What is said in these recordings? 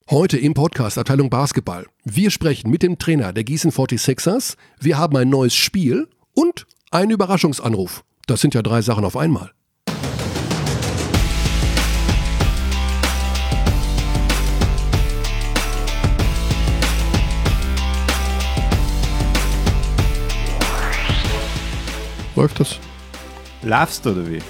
Heute im Podcast Abteilung Basketball. Wir sprechen mit dem Trainer der Gießen 46ers. Wir haben ein neues Spiel und einen Überraschungsanruf. Das sind ja 3 Sachen auf einmal. Läuft das? Laughst du oder wie?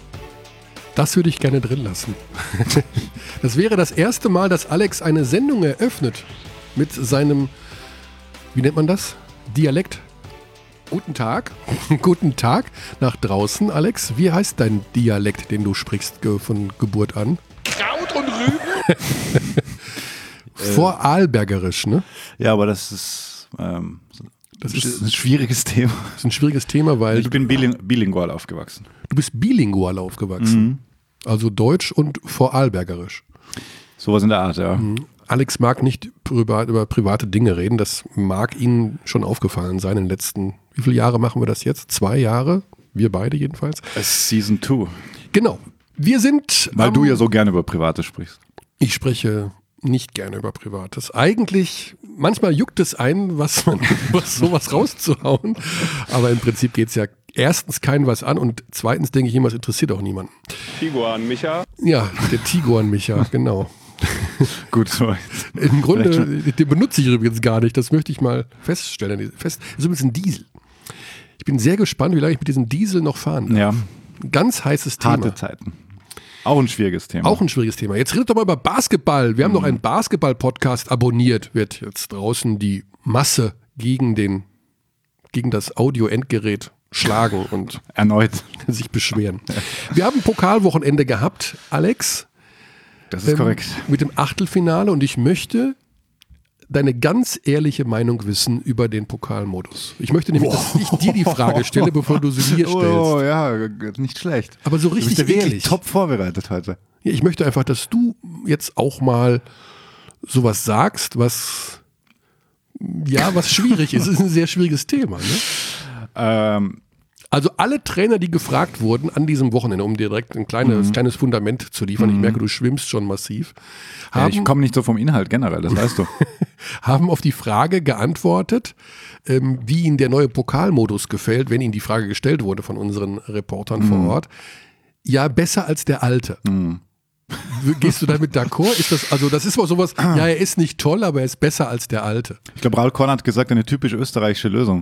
Das würde ich gerne drin lassen. Das wäre das erste Mal, dass Alex eine Sendung eröffnet mit seinem, wie nennt man das? Dialekt. Guten Tag. Guten Tag nach draußen, Alex. Wie heißt dein Dialekt, den du sprichst von Geburt an? Kraut und Rüben. Vorarlbergerisch, ne? Ja, aber das ist ein schwieriges Thema. Das ist ein schwieriges Thema, weil Ich bin bilingual aufgewachsen. du bist bilingual aufgewachsen. Mhm. Also Deutsch und Vorarlbergerisch. Sowas in der Art, ja. Alex mag nicht über private Dinge reden. Das mag Ihnen schon aufgefallen sein in den letzten, wie viele Jahre machen wir das jetzt? 2 Jahre? Wir beide jedenfalls. Season 2. Genau. Wir sind... Weil du ja so gerne über Private sprichst. Ich spreche nicht gerne über Privates. Eigentlich, manchmal juckt es einen, sowas rauszuhauen. Aber im Prinzip geht es ja erstens keinen was an und zweitens denke ich immer, es interessiert auch niemanden. Tiguan Micha. Ja, der Tiguan Micha, genau. Gut, so. Im Grunde, den benutze ich übrigens gar nicht. Das möchte ich mal feststellen. Das ist übrigens ein Diesel. Ich bin sehr gespannt, wie lange ich mit diesem Diesel noch fahren darf. Ja, Ganz heißes Thema. harte Zeiten. Auch ein schwieriges Thema. Auch ein schwieriges Thema. Jetzt redet doch mal über Basketball. Wir haben noch einen Basketball-Podcast abonniert. Wird jetzt draußen die Masse gegen das Audio-Endgerät schlagen und Erneut. sich beschweren. Wir haben ein Pokalwochenende gehabt, Alex. Das ist korrekt. Mit dem Achtelfinale und ich möchte deine ganz ehrliche Meinung wissen über den Pokalmodus. Ich möchte nämlich, dass ich dir die Frage stelle, bevor du sie mir stellst. Oh ja, nicht schlecht. Aber so Du richtig bist ja wirklich ehrlich. top vorbereitet heute. Ja, ich möchte einfach, dass du jetzt auch mal sowas sagst, was schwierig ist. Es ist ein sehr schwieriges Thema. Ne? Also alle Trainer, die gefragt wurden an diesem Wochenende, um dir direkt ein kleines Fundament zu liefern, ich merke, du schwimmst schon massiv, Ich komme nicht so vom Inhalt generell, das weißt du. haben auf die Frage geantwortet, wie ihnen der neue Pokalmodus gefällt, wenn ihnen die Frage gestellt wurde von unseren Reportern vor Ort. Ja, besser als der alte. Gehst du damit d'accord? Das ist mal sowas, ja, er ist nicht toll, aber er ist besser als der alte. Ich glaube, Raul Korn hat gesagt, eine typisch österreichische Lösung.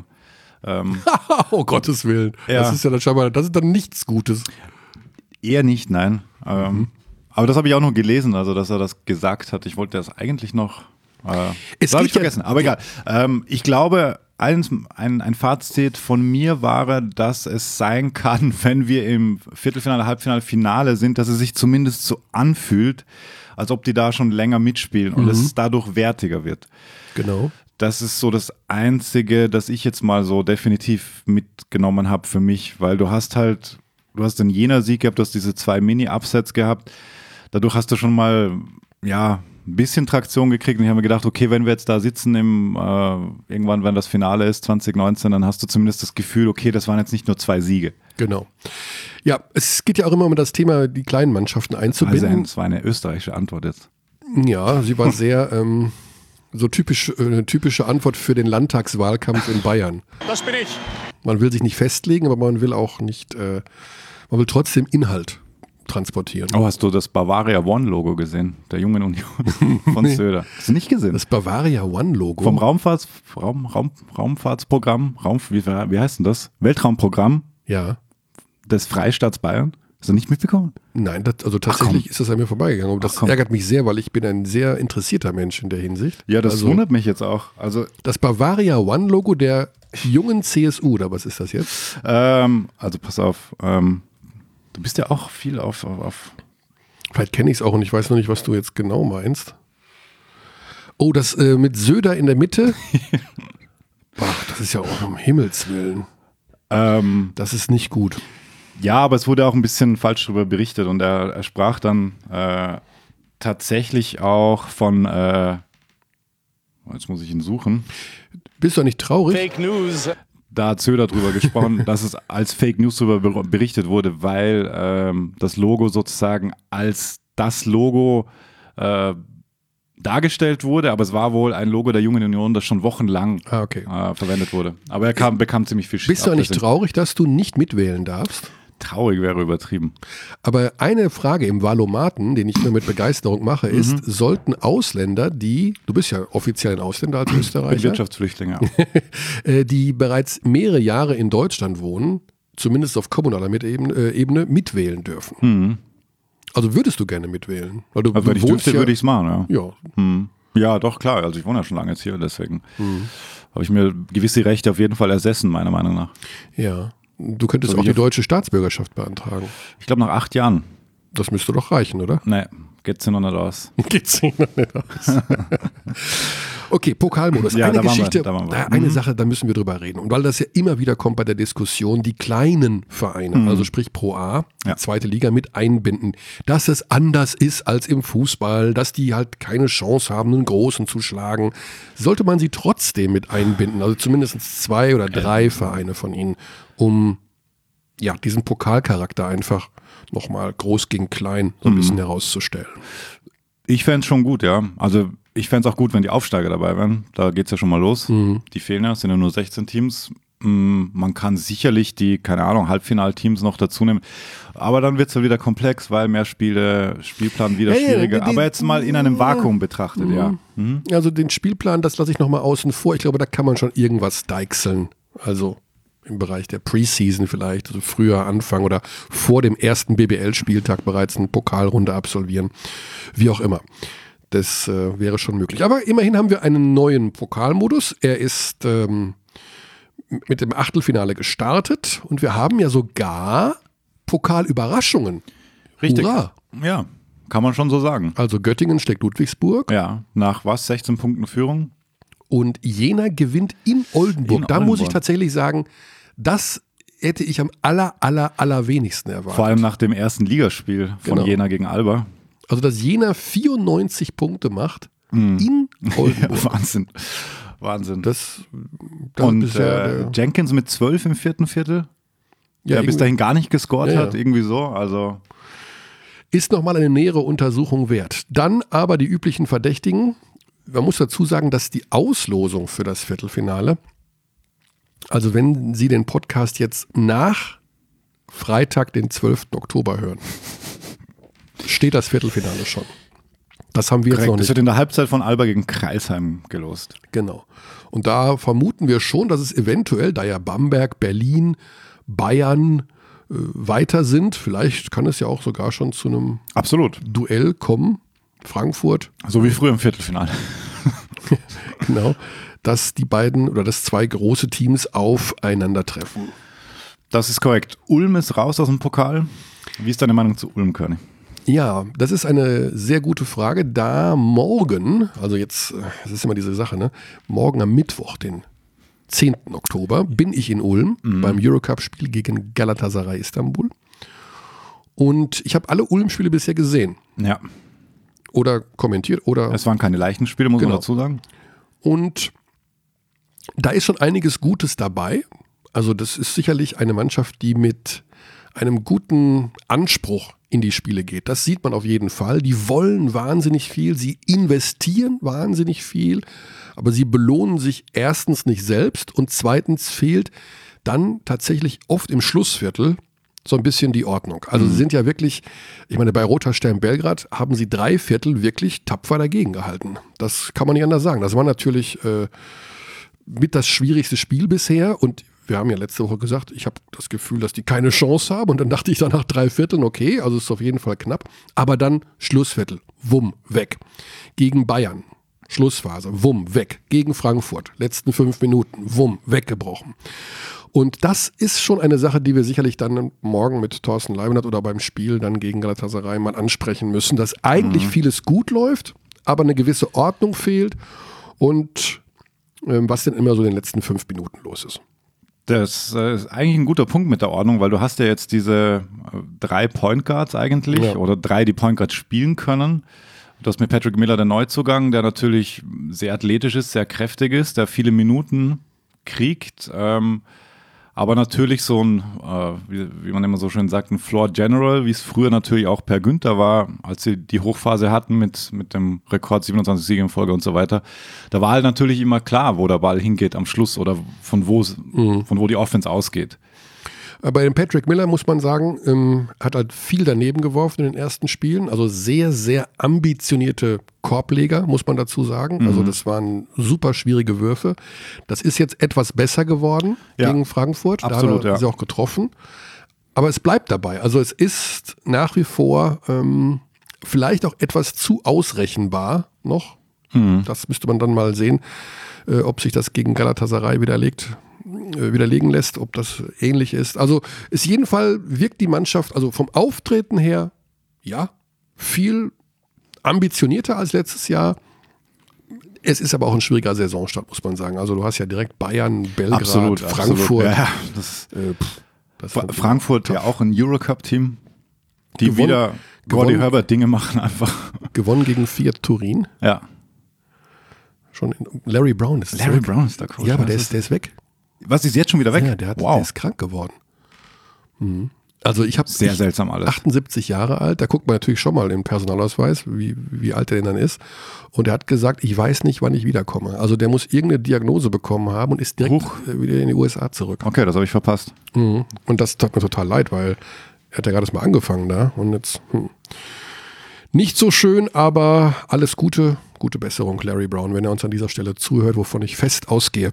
Oh Gottes Willen. Ja. Das ist ja dann scheinbar, das ist dann nichts Gutes. Eher nicht, nein. Aber das habe ich auch noch gelesen, also dass er das gesagt hat. Ich wollte das eigentlich noch. Es Das habe geht ich vergessen, aber egal. Ich glaube, ein Fazit von mir war, dass es sein kann, wenn wir im Viertelfinale, Halbfinale, Finale sind, dass es sich zumindest so anfühlt, als ob die da schon länger mitspielen und es dadurch wertiger wird. Genau. Das ist so das Einzige, das ich jetzt mal so definitiv mitgenommen habe für mich, weil du hast den Jena-Sieg gehabt, du hast diese 2 Mini-Upsets gehabt, dadurch hast du schon mal, ja, ein bisschen Traktion gekriegt und ich habe mir gedacht, okay, wenn wir jetzt da sitzen irgendwann, wenn das Finale ist, 2019, dann hast du zumindest das Gefühl, okay, das waren jetzt nicht nur 2 Siege. Genau. Ja, es geht ja auch immer um das Thema, die kleinen Mannschaften einzubinden. Das war eine österreichische Antwort jetzt. Ja, sie war sehr so typische Antwort für den Landtagswahlkampf in Bayern. Das bin ich. Man will sich nicht festlegen, aber man will auch nicht, man will trotzdem Inhalt transportieren. Oh, hast du das Bavaria One-Logo gesehen? Der Jungen Union von Söder. Hast du nicht gesehen? Das Bavaria One-Logo. Vom Raumfahrtsprogramm, wie heißt denn das? Weltraumprogramm Ja. des Freistaats Bayern. Hast du nicht mitbekommen? Nein, tatsächlich ist das an mir vorbeigegangen. Und das ärgert mich sehr, weil ich bin ein sehr interessierter Mensch in der Hinsicht. Ja, das wundert mich jetzt auch. Also, Das Bavaria One-Logo der jungen CSU, oder was ist das jetzt? also pass auf, du bist ja auch viel auf Vielleicht kenne ich es auch und ich weiß noch nicht, was du jetzt genau meinst. Oh, das mit Söder in der Mitte? Boah, das ist ja auch um Himmels Willen. Das ist nicht gut. Ja, aber es wurde auch ein bisschen falsch darüber berichtet und er sprach dann tatsächlich auch von, jetzt muss ich ihn suchen. Bist du nicht traurig? Fake News. Da hat Söder drüber gesprochen, dass es als Fake News darüber berichtet wurde, weil das Logo sozusagen als das Logo dargestellt wurde, aber es war wohl ein Logo der Jungen Union, das schon wochenlang verwendet wurde. Aber er bekam ziemlich viel Schiss. Bist du eigentlich traurig, dass du nicht mitwählen darfst? Traurig wäre übertrieben. Aber eine Frage im Valomaten, den ich immer mit Begeisterung mache, ist, sollten Ausländer, du bist ja offiziell ein Ausländer als Österreicher, Wirtschaftsflüchtlinge, ja. Die bereits mehrere Jahre in Deutschland wohnen, zumindest auf kommunaler Ebene, mitwählen dürfen. Mhm. Also würdest du gerne mitwählen? Weil du wenn ich dürfte, würde ich es machen, ja. Ja. Ja, doch, klar. Also ich wohne ja schon lange jetzt hier, deswegen habe ich mir gewisse Rechte auf jeden Fall ersessen, meiner Meinung nach. Ja. Du könntest auch die deutsche Staatsbürgerschaft beantragen. Ich glaube nach 8 Jahren. Das müsste doch reichen, oder? Nee, geht's hier noch nicht aus. Geht's hier noch nicht aus. Okay, Pokalmodus. Ja, eine da Geschichte, waren wir. eine Sache, da müssen wir drüber reden. Und weil das ja immer wieder kommt bei der Diskussion, die kleinen Vereine, also sprich Pro A, die zweite Liga mit einbinden, dass es anders ist als im Fußball, dass die halt keine Chance haben, einen Großen zu schlagen, sollte man sie trotzdem mit einbinden, also zumindest 2 oder 3 Vereine von ihnen, um diesen Pokalcharakter einfach nochmal groß gegen klein so ein bisschen herauszustellen. Ich fände es schon gut, ja. Also ich fände es auch gut, wenn die Aufsteiger dabei wären. Da geht es ja schon mal los. Die fehlen ja, es sind ja nur 16 Teams. Man kann sicherlich die, keine Ahnung, Halbfinalteams noch dazu nehmen. Aber dann wird es ja wieder komplex, weil mehr Spielplan wieder schwieriger. Aber jetzt mal in einem Vakuum betrachtet, Also den Spielplan, das lasse ich nochmal außen vor. Ich glaube, da kann man schon irgendwas deichseln. Also im Bereich der Preseason vielleicht, also früher anfangen oder vor dem ersten BBL-Spieltag bereits eine Pokalrunde absolvieren. Wie auch immer. Das wäre schon möglich. Aber immerhin haben wir einen neuen Pokalmodus. Er ist mit dem Achtelfinale gestartet und wir haben ja sogar Pokalüberraschungen. Richtig. Hurra. Ja, kann man schon so sagen. Also Göttingen schlägt Ludwigsburg. Ja, nach 16 Punkten Führung. Und Jena gewinnt in Oldenburg. Da muss ich tatsächlich sagen, das hätte ich am allerwenigsten erwartet. Vor allem nach dem ersten Ligaspiel von Jena gegen Alba. Also, dass Jena 94 Punkte macht in Oldenburg. Wahnsinn. Das und bisher, Jenkins mit 12 im vierten Viertel, der bis dahin gar nicht gescored hat, irgendwie so. Also ist nochmal eine nähere Untersuchung wert. Dann aber die üblichen Verdächtigen. Man muss dazu sagen, dass die Auslosung für das Viertelfinale, also wenn Sie den Podcast jetzt nach Freitag, den 12. Oktober hören, steht das Viertelfinale schon. Das haben wir jetzt noch nicht. Das wird in der Halbzeit von Alba gegen Crailsheim gelost. Genau. Und da vermuten wir schon, dass es eventuell, da ja Bamberg, Berlin, Bayern weiter sind, vielleicht kann es ja auch sogar schon zu einem Duell kommen. Frankfurt. So wie früher im Viertelfinale. Genau. Dass die beiden oder dass 2 große Teams aufeinandertreffen. Das ist korrekt. Ulm ist raus aus dem Pokal. Wie ist deine Meinung zu Ulm, Körny? Ja, das ist eine sehr gute Frage, da morgen, also jetzt, das ist immer diese Sache, ne? Morgen am Mittwoch, den 10. Oktober, bin ich in Ulm beim Eurocup-Spiel gegen Galatasaray Istanbul. Und ich habe alle Ulm-Spiele bisher gesehen. Ja. Oder kommentiert oder. Es waren keine leichten Spiele, muss man dazu sagen. Und da ist schon einiges Gutes dabei. Also das ist sicherlich eine Mannschaft, die mit einem guten Anspruch in die Spiele geht. Das sieht man auf jeden Fall. Die wollen wahnsinnig viel, sie investieren wahnsinnig viel, aber sie belohnen sich erstens nicht selbst und zweitens fehlt dann tatsächlich oft im Schlussviertel so ein bisschen die Ordnung. Also sie sind ja wirklich, ich meine, bei Roter Stern Belgrad haben sie 3 Viertel wirklich tapfer dagegen gehalten. Das kann man nicht anders sagen. Das war natürlich mit das schwierigste Spiel bisher und wir haben ja letzte Woche gesagt, ich habe das Gefühl, dass die keine Chance haben und dann dachte ich dann nach 3 Vierteln, okay, also ist auf jeden Fall knapp, aber dann Schlussviertel, wumm, weg. Gegen Bayern, Schlussphase, wumm, weg. Gegen Frankfurt, letzten 5 Minuten, wumm, weggebrochen. Und das ist schon eine Sache, die wir sicherlich dann morgen mit Thorsten Leibniz oder beim Spiel dann gegen Galatasaray mal ansprechen müssen, dass eigentlich vieles gut läuft, aber eine gewisse Ordnung fehlt und was denn immer so in den letzten 5 Minuten los ist. Das ist eigentlich ein guter Punkt mit der Ordnung, weil du hast ja jetzt diese 3 Point Guards eigentlich oder 3, die Point Guards spielen können. Du hast mit Patrick Miller den Neuzugang, der natürlich sehr athletisch ist, sehr kräftig ist, der viele Minuten kriegt. Aber natürlich so ein, wie man immer so schön sagt, ein Floor General, wie es früher natürlich auch Per Günther war, als sie die Hochphase hatten mit dem Rekord 27 Siege in Folge und so weiter. Da war halt natürlich immer klar, wo der Ball hingeht am Schluss oder von wo die Offense ausgeht. Bei dem Patrick Miller muss man sagen, hat halt viel daneben geworfen in den ersten Spielen. Also sehr, sehr ambitionierte Korbleger, muss man dazu sagen. Also das waren super schwierige Würfe. Das ist jetzt etwas besser geworden gegen Frankfurt. Absolut, da hat er sie auch getroffen. Aber es bleibt dabei. Also es ist nach wie vor vielleicht auch etwas zu ausrechenbar noch. Das müsste man dann mal sehen, ob sich das gegen Galatasaray widerlegen lässt, ob das ähnlich ist. Also ist jeden Fall wirkt die Mannschaft, also vom Auftreten her, ja, viel ambitionierter als letztes Jahr. Es ist aber auch ein schwieriger Saisonstart, muss man sagen. Also du hast ja direkt Bayern, Belgrad, Frankfurt. Absolut. Ja, Frankfurt ja auch ein Eurocup-Team, die wieder Gordy Herbert Dinge machen einfach. Gewonnen gegen Fiat Turin. Ja. Larry Brown ist der Coach. Ja, aber der ist weg. Was, ist jetzt schon wieder weg? Ja, der ist krank geworden. Also ich habe sehr seltsam alles. 78 Jahre alt, da guckt man natürlich schon mal im Personalausweis, wie alt der denn dann ist. Und er hat gesagt, ich weiß nicht, wann ich wiederkomme. Also der muss irgendeine Diagnose bekommen haben und ist direkt wieder in die USA zurück. Okay, das habe ich verpasst. Und das tat mir total leid, weil er hat ja gerade mal angefangen da und jetzt nicht so schön, aber alles gute Besserung, Larry Brown, wenn er uns an dieser Stelle zuhört, wovon ich fest ausgehe.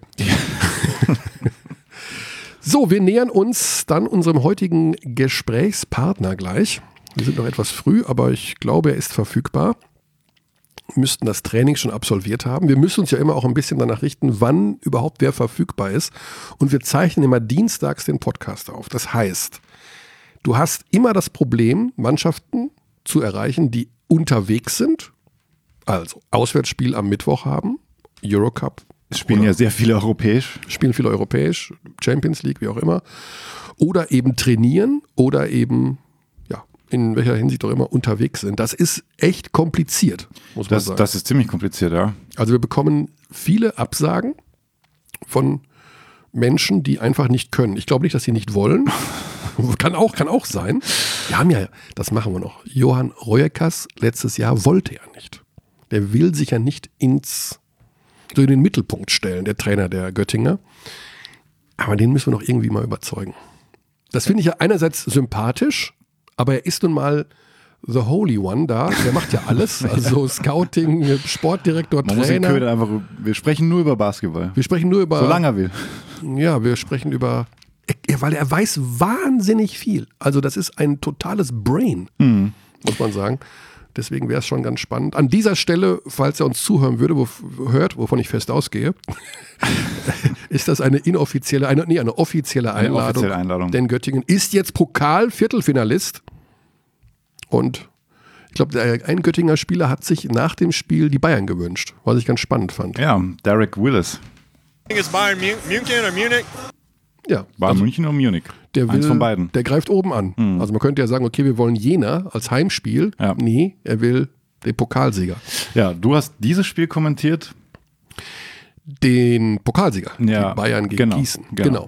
So, wir nähern uns dann unserem heutigen Gesprächspartner gleich. Wir sind noch etwas früh, aber ich glaube, er ist verfügbar. Wir müssten das Training schon absolviert haben. Wir müssen uns ja immer auch ein bisschen danach richten, wann überhaupt wer verfügbar ist. Und wir zeichnen immer dienstags den Podcast auf. Das heißt, du hast immer das Problem, Mannschaften zu erreichen, die unterwegs sind, also Auswärtsspiel am Mittwoch haben, Eurocup. Spielen ja sehr viele europäisch. Champions League, wie auch immer. Oder eben trainieren oder eben, ja, in welcher Hinsicht auch immer unterwegs sind. Das ist echt kompliziert, muss man sagen. Das ist ziemlich kompliziert, ja. Also wir bekommen viele Absagen von Menschen, die einfach nicht können. Ich glaube nicht, dass sie nicht wollen. Kann auch sein. Wir haben ja, das machen wir noch. Johann Reuekas letztes Jahr wollte ja nicht. Der will sich ja nicht in den Mittelpunkt stellen, der Trainer der Göttinger. Aber den müssen wir noch irgendwie mal überzeugen. Das finde ich ja einerseits sympathisch, aber er ist nun mal the Holy One da. Der macht ja alles. Also Scouting, Sportdirektor, Trainer. Wir sprechen nur über Basketball. Solange er will. Ja, wir sprechen über... Weil er weiß wahnsinnig viel. Also das ist ein totales Brain, muss man sagen. Deswegen wäre es schon ganz spannend. An dieser Stelle, falls er uns zuhören würde, wovon ich fest ausgehe, ist das eine offizielle Einladung. Denn Göttingen ist jetzt Pokal-Viertelfinalist. Und ich glaube, ein Göttinger Spieler hat sich nach dem Spiel die Bayern gewünscht, was ich ganz spannend fand. Ja, Derek Willis. Ist Bayern München oder Munich? Ja, Bayern München oder Munich? Eins von beiden. Der greift oben an. Also man könnte ja sagen, okay, wir wollen Jena als Heimspiel. Ja. Nee, er will den Pokalsieger. Ja, du hast dieses Spiel kommentiert? Den Pokalsieger. Ja, die Bayern gegen Gießen. Genau.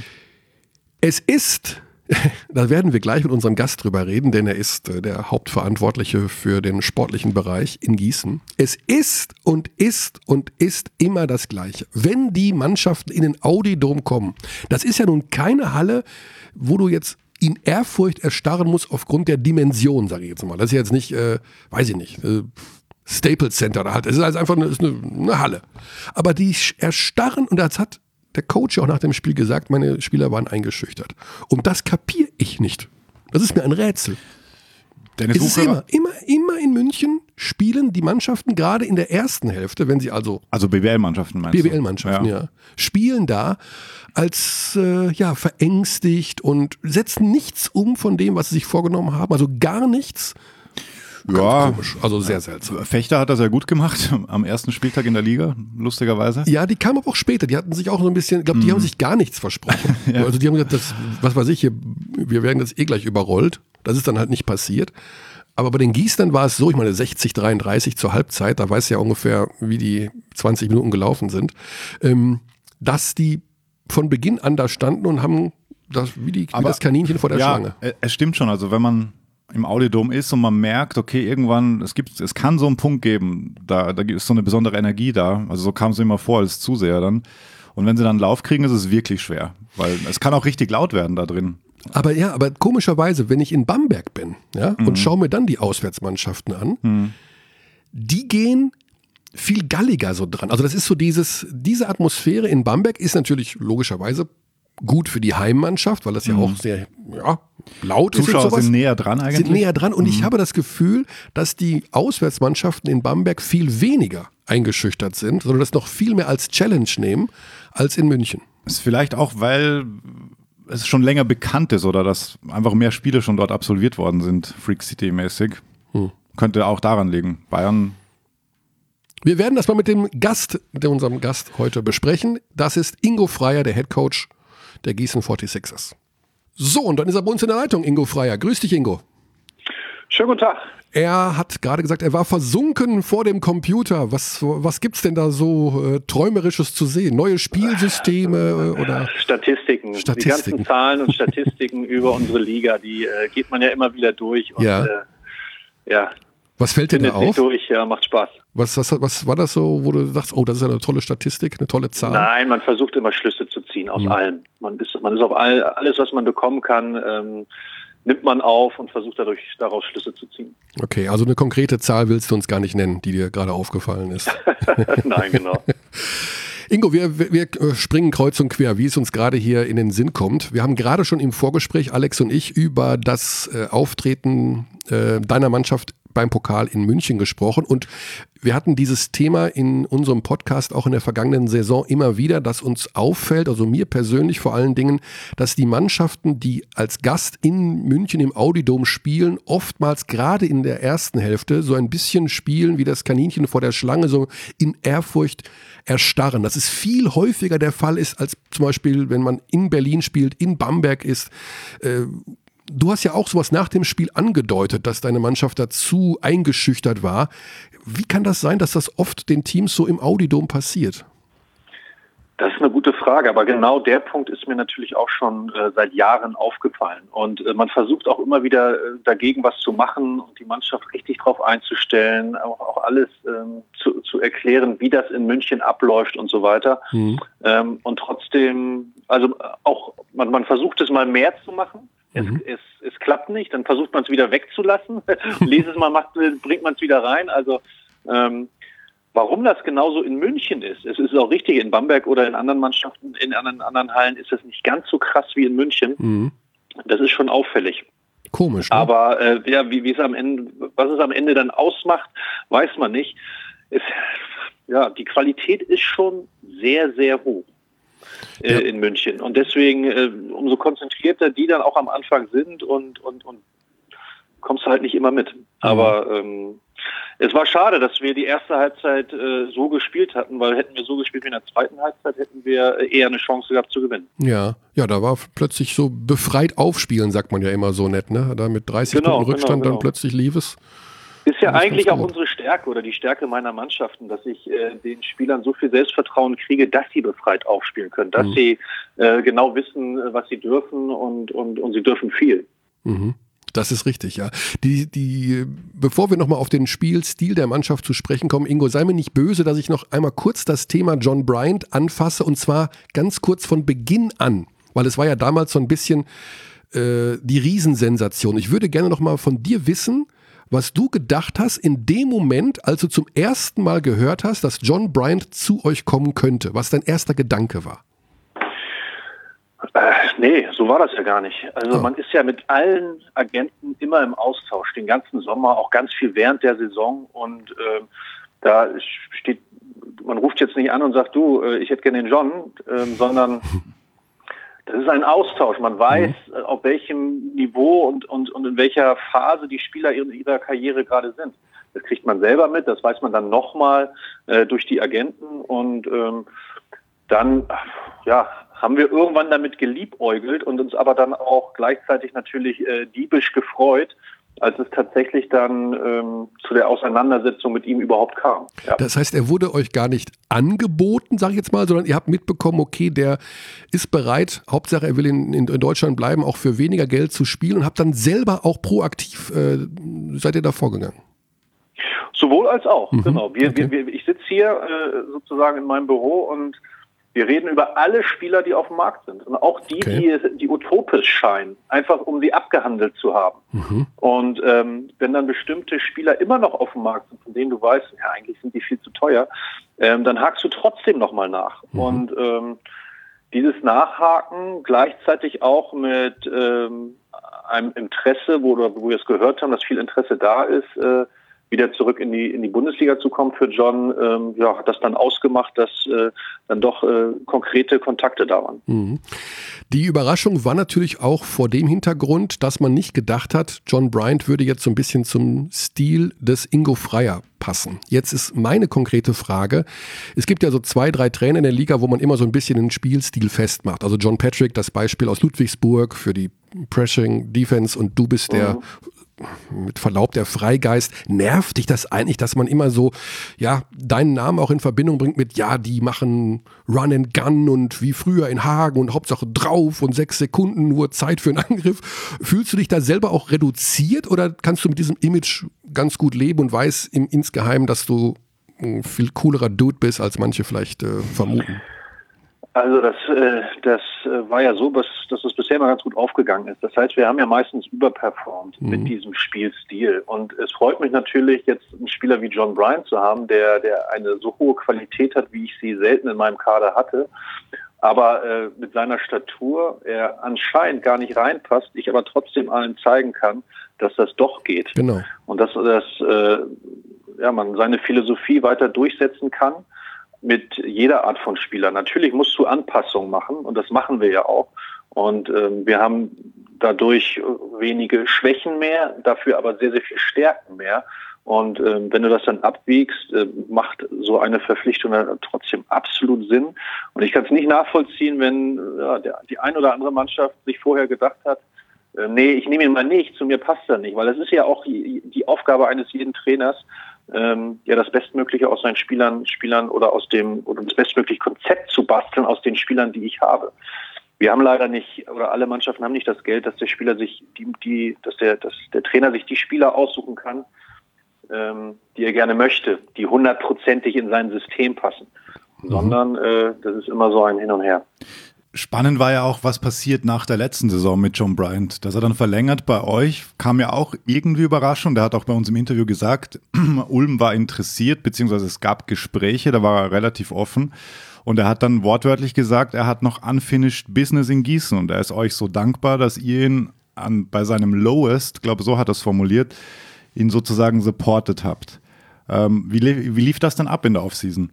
Es ist, da werden wir gleich mit unserem Gast drüber reden, denn er ist der Hauptverantwortliche für den sportlichen Bereich in Gießen. Es ist und ist immer das Gleiche. Wenn die Mannschaften in den Audi-Dom kommen, das ist ja nun keine Halle, wo du jetzt in Ehrfurcht erstarren musst aufgrund der Dimension, sage ich jetzt mal. Das ist jetzt nicht, weiß ich nicht, Staples Center, das ist also einfach eine Halle. Aber die erstarren, und das hat der Coach auch nach dem Spiel gesagt, meine Spieler waren eingeschüchtert. Und das kapiere ich nicht. Das ist mir ein Rätsel. Es ist immer in München spielen die Mannschaften gerade in der ersten Hälfte, wenn sie also BWL-Mannschaften meinst du? BWL-Mannschaften, ja. Spielen da als verängstigt und setzen nichts um von dem, was sie sich vorgenommen haben. Also gar nichts. Ja, komisch, also sehr seltsam. Fechter hat das ja gut gemacht am ersten Spieltag in der Liga, lustigerweise. Ja, die kamen aber auch später, die hatten sich auch so ein bisschen, ich glaube, die haben sich gar nichts versprochen. Ja. Also die haben gesagt, was weiß ich, wir werden jetzt gleich überrollt. Das ist dann halt nicht passiert. Aber bei den Gießnern war es so, ich meine 60-33 zur Halbzeit, da weiß ja ungefähr, wie die 20 Minuten gelaufen sind, dass die von Beginn an da standen und haben das wie das Kaninchen vor der Schlange. Es stimmt schon. Also wenn man im Audi-Dom ist und man merkt, okay, irgendwann, es kann so einen Punkt geben, da ist so eine besondere Energie da. Also so kam es mir immer vor als Zuseher dann. Und wenn sie dann einen Lauf kriegen, ist es wirklich schwer, weil es kann auch richtig laut werden da drin. Aber komischerweise, wenn ich in Bamberg bin, und schaue mir dann die Auswärtsmannschaften an, die gehen viel galliger so dran. Also das ist so diese Atmosphäre in Bamberg ist natürlich logischerweise gut für die Heimmannschaft, weil das ja auch sehr laut ist. Zuschauer sind näher dran eigentlich. Sind näher dran und ich habe das Gefühl, dass die Auswärtsmannschaften in Bamberg viel weniger eingeschüchtert sind, sondern das noch viel mehr als Challenge nehmen als in München. Ist vielleicht auch, weil es schon länger bekannt ist oder dass einfach mehr Spiele schon dort absolviert worden sind, Freak City-mäßig. Könnte auch daran liegen. Bayern. Wir werden das mal mit unserem Gast heute besprechen. Das ist Ingo Freier, der Headcoach der Gießen 46ers. So, und dann ist er bei uns in der Leitung, Ingo Freier. Grüß dich, Ingo. Schönen guten Tag. Er hat gerade gesagt, er war versunken vor dem Computer. Was gibt's denn da so Träumerisches zu sehen? Neue Spielsysteme oder? Statistiken. Die ganzen Zahlen und Statistiken über unsere Liga, die geht man ja immer wieder durch. Und, Was fällt dir da auf? Durch, macht Spaß. Was war das so, wo du sagst, oh, das ist eine tolle Statistik, eine tolle Zahl? Nein, man versucht immer Schlüsse zu ziehen aus allem. Man ist auf alles, was man bekommen kann, nimmt man auf und versucht daraus Schlüsse zu ziehen. Okay, also eine konkrete Zahl willst du uns gar nicht nennen, die dir gerade aufgefallen ist. Nein, genau. Ingo, wir springen kreuz und quer, wie es uns gerade hier in den Sinn kommt. Wir haben gerade schon im Vorgespräch, Alex und ich, über das Auftreten deiner Mannschaft beim Pokal in München gesprochen und wir hatten dieses Thema in unserem Podcast auch in der vergangenen Saison immer wieder, dass uns auffällt, also mir persönlich vor allen Dingen, dass die Mannschaften, die als Gast in München im Audi-Dom spielen, oftmals gerade in der ersten Hälfte so ein bisschen spielen wie das Kaninchen vor der Schlange, so in Ehrfurcht erstarren. Dass es viel häufiger der Fall ist, als zum Beispiel, wenn man in Berlin spielt, in Bamberg ist. Du hast ja auch sowas nach dem Spiel angedeutet, dass deine Mannschaft dazu eingeschüchtert war. Wie kann das sein, dass das oft den Teams so im Audi-Dom passiert? Das ist eine gute Frage, aber genau der Punkt ist mir natürlich auch schon seit Jahren aufgefallen. Und man versucht auch immer wieder dagegen was zu machen und die Mannschaft richtig drauf einzustellen, auch alles zu erklären, wie das in München abläuft und so weiter. Und trotzdem, also auch man versucht es mal mehr zu machen. Es klappt nicht, dann versucht man es wieder wegzulassen. Nächstes Mal bringt man es wieder rein. Also warum das genauso in München ist, es ist auch richtig, in Bamberg oder in anderen Mannschaften, in anderen Hallen ist es nicht ganz so krass wie in München. Das ist schon auffällig. Komisch, ne? Aber wie es am Ende, was es am Ende dann ausmacht, weiß man nicht. Die Qualität ist schon sehr, sehr hoch. In München. Und deswegen, umso konzentrierter die dann auch am Anfang sind und kommst du halt nicht immer mit. Aber es war schade, dass wir die erste Halbzeit so gespielt hatten, weil hätten wir so gespielt wie in der zweiten Halbzeit, hätten wir eher eine Chance gehabt zu gewinnen. Ja, da war plötzlich so befreit aufspielen, sagt man ja immer so nett, ne? Da mit 30 Punkten Rückstand dann plötzlich lief es. Ist ja eigentlich auch unsere Stärke oder die Stärke meiner Mannschaften, dass ich den Spielern so viel Selbstvertrauen kriege, dass sie befreit aufspielen können, dass sie genau wissen, was sie dürfen und sie dürfen viel. Das ist richtig, ja. Bevor wir nochmal auf den Spielstil der Mannschaft zu sprechen kommen, Ingo, sei mir nicht böse, dass ich noch einmal kurz das Thema John Bryant anfasse und zwar ganz kurz von Beginn an, weil es war ja damals so ein bisschen die Riesensensation. Ich würde gerne nochmal von dir wissen, was du gedacht hast in dem Moment, als du zum ersten Mal gehört hast, dass John Bryant zu euch kommen könnte, was dein erster Gedanke war. Nee, so war das ja gar nicht. Also man ist ja mit allen Agenten immer im Austausch, den ganzen Sommer, auch ganz viel während der Saison und da steht, man ruft jetzt nicht an und sagt, du, ich hätte gerne den John, sondern das ist ein Austausch. Man weiß, auf welchem Niveau und in welcher Phase die Spieler ihrer Karriere gerade sind. Das kriegt man selber mit, das weiß man dann nochmal durch die Agenten und dann haben wir irgendwann damit geliebäugelt und uns aber dann auch gleichzeitig natürlich diebisch gefreut, als es tatsächlich dann zu der Auseinandersetzung mit ihm überhaupt kam. Ja. Das heißt, er wurde euch gar nicht angeboten, sage ich jetzt mal, sondern ihr habt mitbekommen, okay, der ist bereit, Hauptsache er will in Deutschland bleiben, auch für weniger Geld zu spielen und habt dann selber auch proaktiv, seid ihr da vorgegangen? Sowohl als auch, genau. Ich sitze hier sozusagen in meinem Büro und wir reden über alle Spieler, die auf dem Markt sind. Und auch die utopisch scheinen, einfach um sie abgehandelt zu haben. Und wenn dann bestimmte Spieler immer noch auf dem Markt sind, von denen du weißt, ja, eigentlich sind die viel zu teuer, dann hakst du trotzdem nochmal nach. Und dieses Nachhaken gleichzeitig auch mit einem Interesse, wo wir es gehört haben, dass viel Interesse da ist, wieder zurück in die Bundesliga zu kommen für John, hat das dann ausgemacht, dass dann doch konkrete Kontakte da waren. Die Überraschung war natürlich auch vor dem Hintergrund, dass man nicht gedacht hat, John Bryant würde jetzt so ein bisschen zum Stil des Ingo Freier passen. Jetzt ist meine konkrete Frage, es gibt ja so 2, 3 Trainer in der Liga, wo man immer so ein bisschen den Spielstil festmacht. Also John Patrick, das Beispiel aus Ludwigsburg für die Pressing Defense und du bist der mit Verlaub der Freigeist. Nervt dich das eigentlich, dass man immer so, ja, deinen Namen auch in Verbindung bringt mit, ja, die machen Run and Gun und wie früher in Hagen und Hauptsache drauf und 6 Sekunden nur Zeit für einen Angriff. Fühlst du dich da selber auch reduziert oder kannst du mit diesem Image ganz gut leben und weißt insgeheim, dass du ein viel coolerer Dude bist, als manche vielleicht vermuten? Also das war ja so, dass es bisher mal ganz gut aufgegangen ist. Das heißt, wir haben ja meistens überperformt mit diesem Spielstil. Und es freut mich natürlich, jetzt einen Spieler wie John Bryant zu haben, der eine so hohe Qualität hat, wie ich sie selten in meinem Kader hatte. Aber mit seiner Statur er anscheinend gar nicht reinpasst, ich aber trotzdem allen zeigen kann, dass das doch geht. Genau. Und dass man seine Philosophie weiter durchsetzen kann. Mit jeder Art von Spieler. Natürlich musst du Anpassungen machen und das machen wir ja auch. Und wir haben dadurch wenige Schwächen mehr, dafür aber sehr, sehr viel Stärken mehr. Und wenn du das dann abwiegst, macht so eine Verpflichtung dann trotzdem absolut Sinn. Und ich kann es nicht nachvollziehen, wenn die ein oder andere Mannschaft sich vorher gedacht hat, nee, ich nehme ihn mal nicht, zu mir passt er nicht. Weil das ist ja auch die Aufgabe eines jeden Trainers, das Bestmögliche aus seinen Spielern oder das bestmögliche Konzept zu basteln aus den Spielern, die ich habe. Wir haben leider nicht, oder alle Mannschaften haben nicht das Geld, dass der Spieler sich dass der Trainer sich die Spieler aussuchen kann, die er gerne möchte, die 100%ig in sein System passen. Sondern das ist immer so ein Hin und Her. Spannend war ja auch, was passiert nach der letzten Saison mit John Bryant. Dass er dann verlängert bei euch, kam ja auch irgendwie überraschend. Der hat auch bei uns im Interview gesagt, Ulm war interessiert, beziehungsweise es gab Gespräche, da war er relativ offen. Und er hat dann wortwörtlich gesagt, er hat noch unfinished business in Gießen. Und er ist euch so dankbar, dass ihr ihn bei seinem Lowest, glaube so hat er es formuliert, ihn sozusagen supportet habt. Wie lief das dann ab in der Offseason?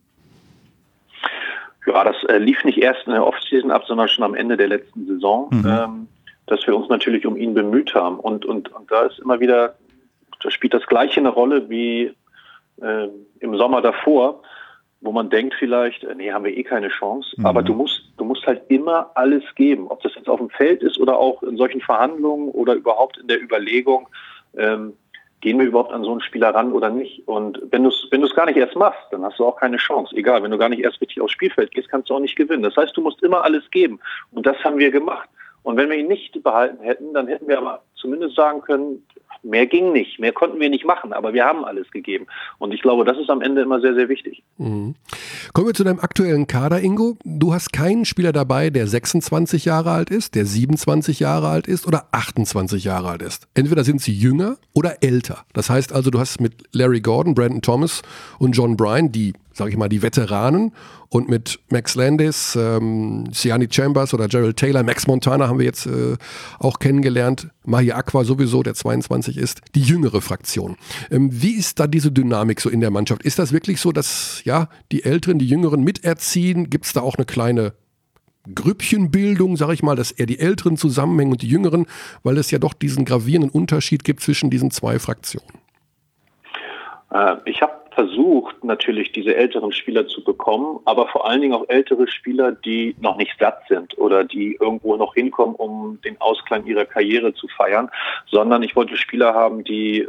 Ja, das lief nicht erst in der Offseason ab, sondern schon am Ende der letzten Saison, dass wir uns natürlich um ihn bemüht haben. Und da ist immer wieder, da spielt das Gleiche eine Rolle wie im Sommer davor, wo man denkt vielleicht, nee, haben wir eh keine Chance. Aber du musst halt immer alles geben. Ob das jetzt auf dem Feld ist oder auch in solchen Verhandlungen oder überhaupt in der Überlegung, gehen wir überhaupt an so einen Spieler ran oder nicht? Und wenn du es gar nicht erst machst, dann hast du auch keine Chance. Egal, wenn du gar nicht erst richtig aufs Spielfeld gehst, kannst du auch nicht gewinnen. Das heißt, du musst immer alles geben. Und das haben wir gemacht. Und wenn wir ihn nicht behalten hätten, dann hätten wir aber zumindest sagen können, mehr ging nicht, mehr konnten wir nicht machen, aber wir haben alles gegeben. Und ich glaube, das ist am Ende immer sehr, sehr wichtig. Kommen wir zu deinem aktuellen Kader, Ingo. Du hast keinen Spieler dabei, der 26 Jahre alt ist, der 27 Jahre alt ist oder 28 Jahre alt ist. Entweder sind sie jünger oder älter. Das heißt also, du hast mit Larry Gordon, Brandon Thomas und John Bryant die, sage ich mal, die Veteranen und mit Max Landis, Siani Chambers oder Gerald Taylor, Max Montana haben wir jetzt auch kennengelernt, Mahi Aqua sowieso, der 22 ist, die jüngere Fraktion. Wie ist da diese Dynamik so in der Mannschaft? Ist das wirklich so, dass die Älteren, die Jüngeren miterziehen? Gibt es da auch eine kleine Grüppchenbildung, sage ich mal, dass eher die Älteren zusammenhängen und die Jüngeren, weil es ja doch diesen gravierenden Unterschied gibt zwischen diesen zwei Fraktionen? Ich habe versucht natürlich diese älteren Spieler zu bekommen, aber vor allen Dingen auch ältere Spieler, die noch nicht satt sind oder die irgendwo noch hinkommen, um den Ausklang ihrer Karriere zu feiern, sondern ich wollte Spieler haben, die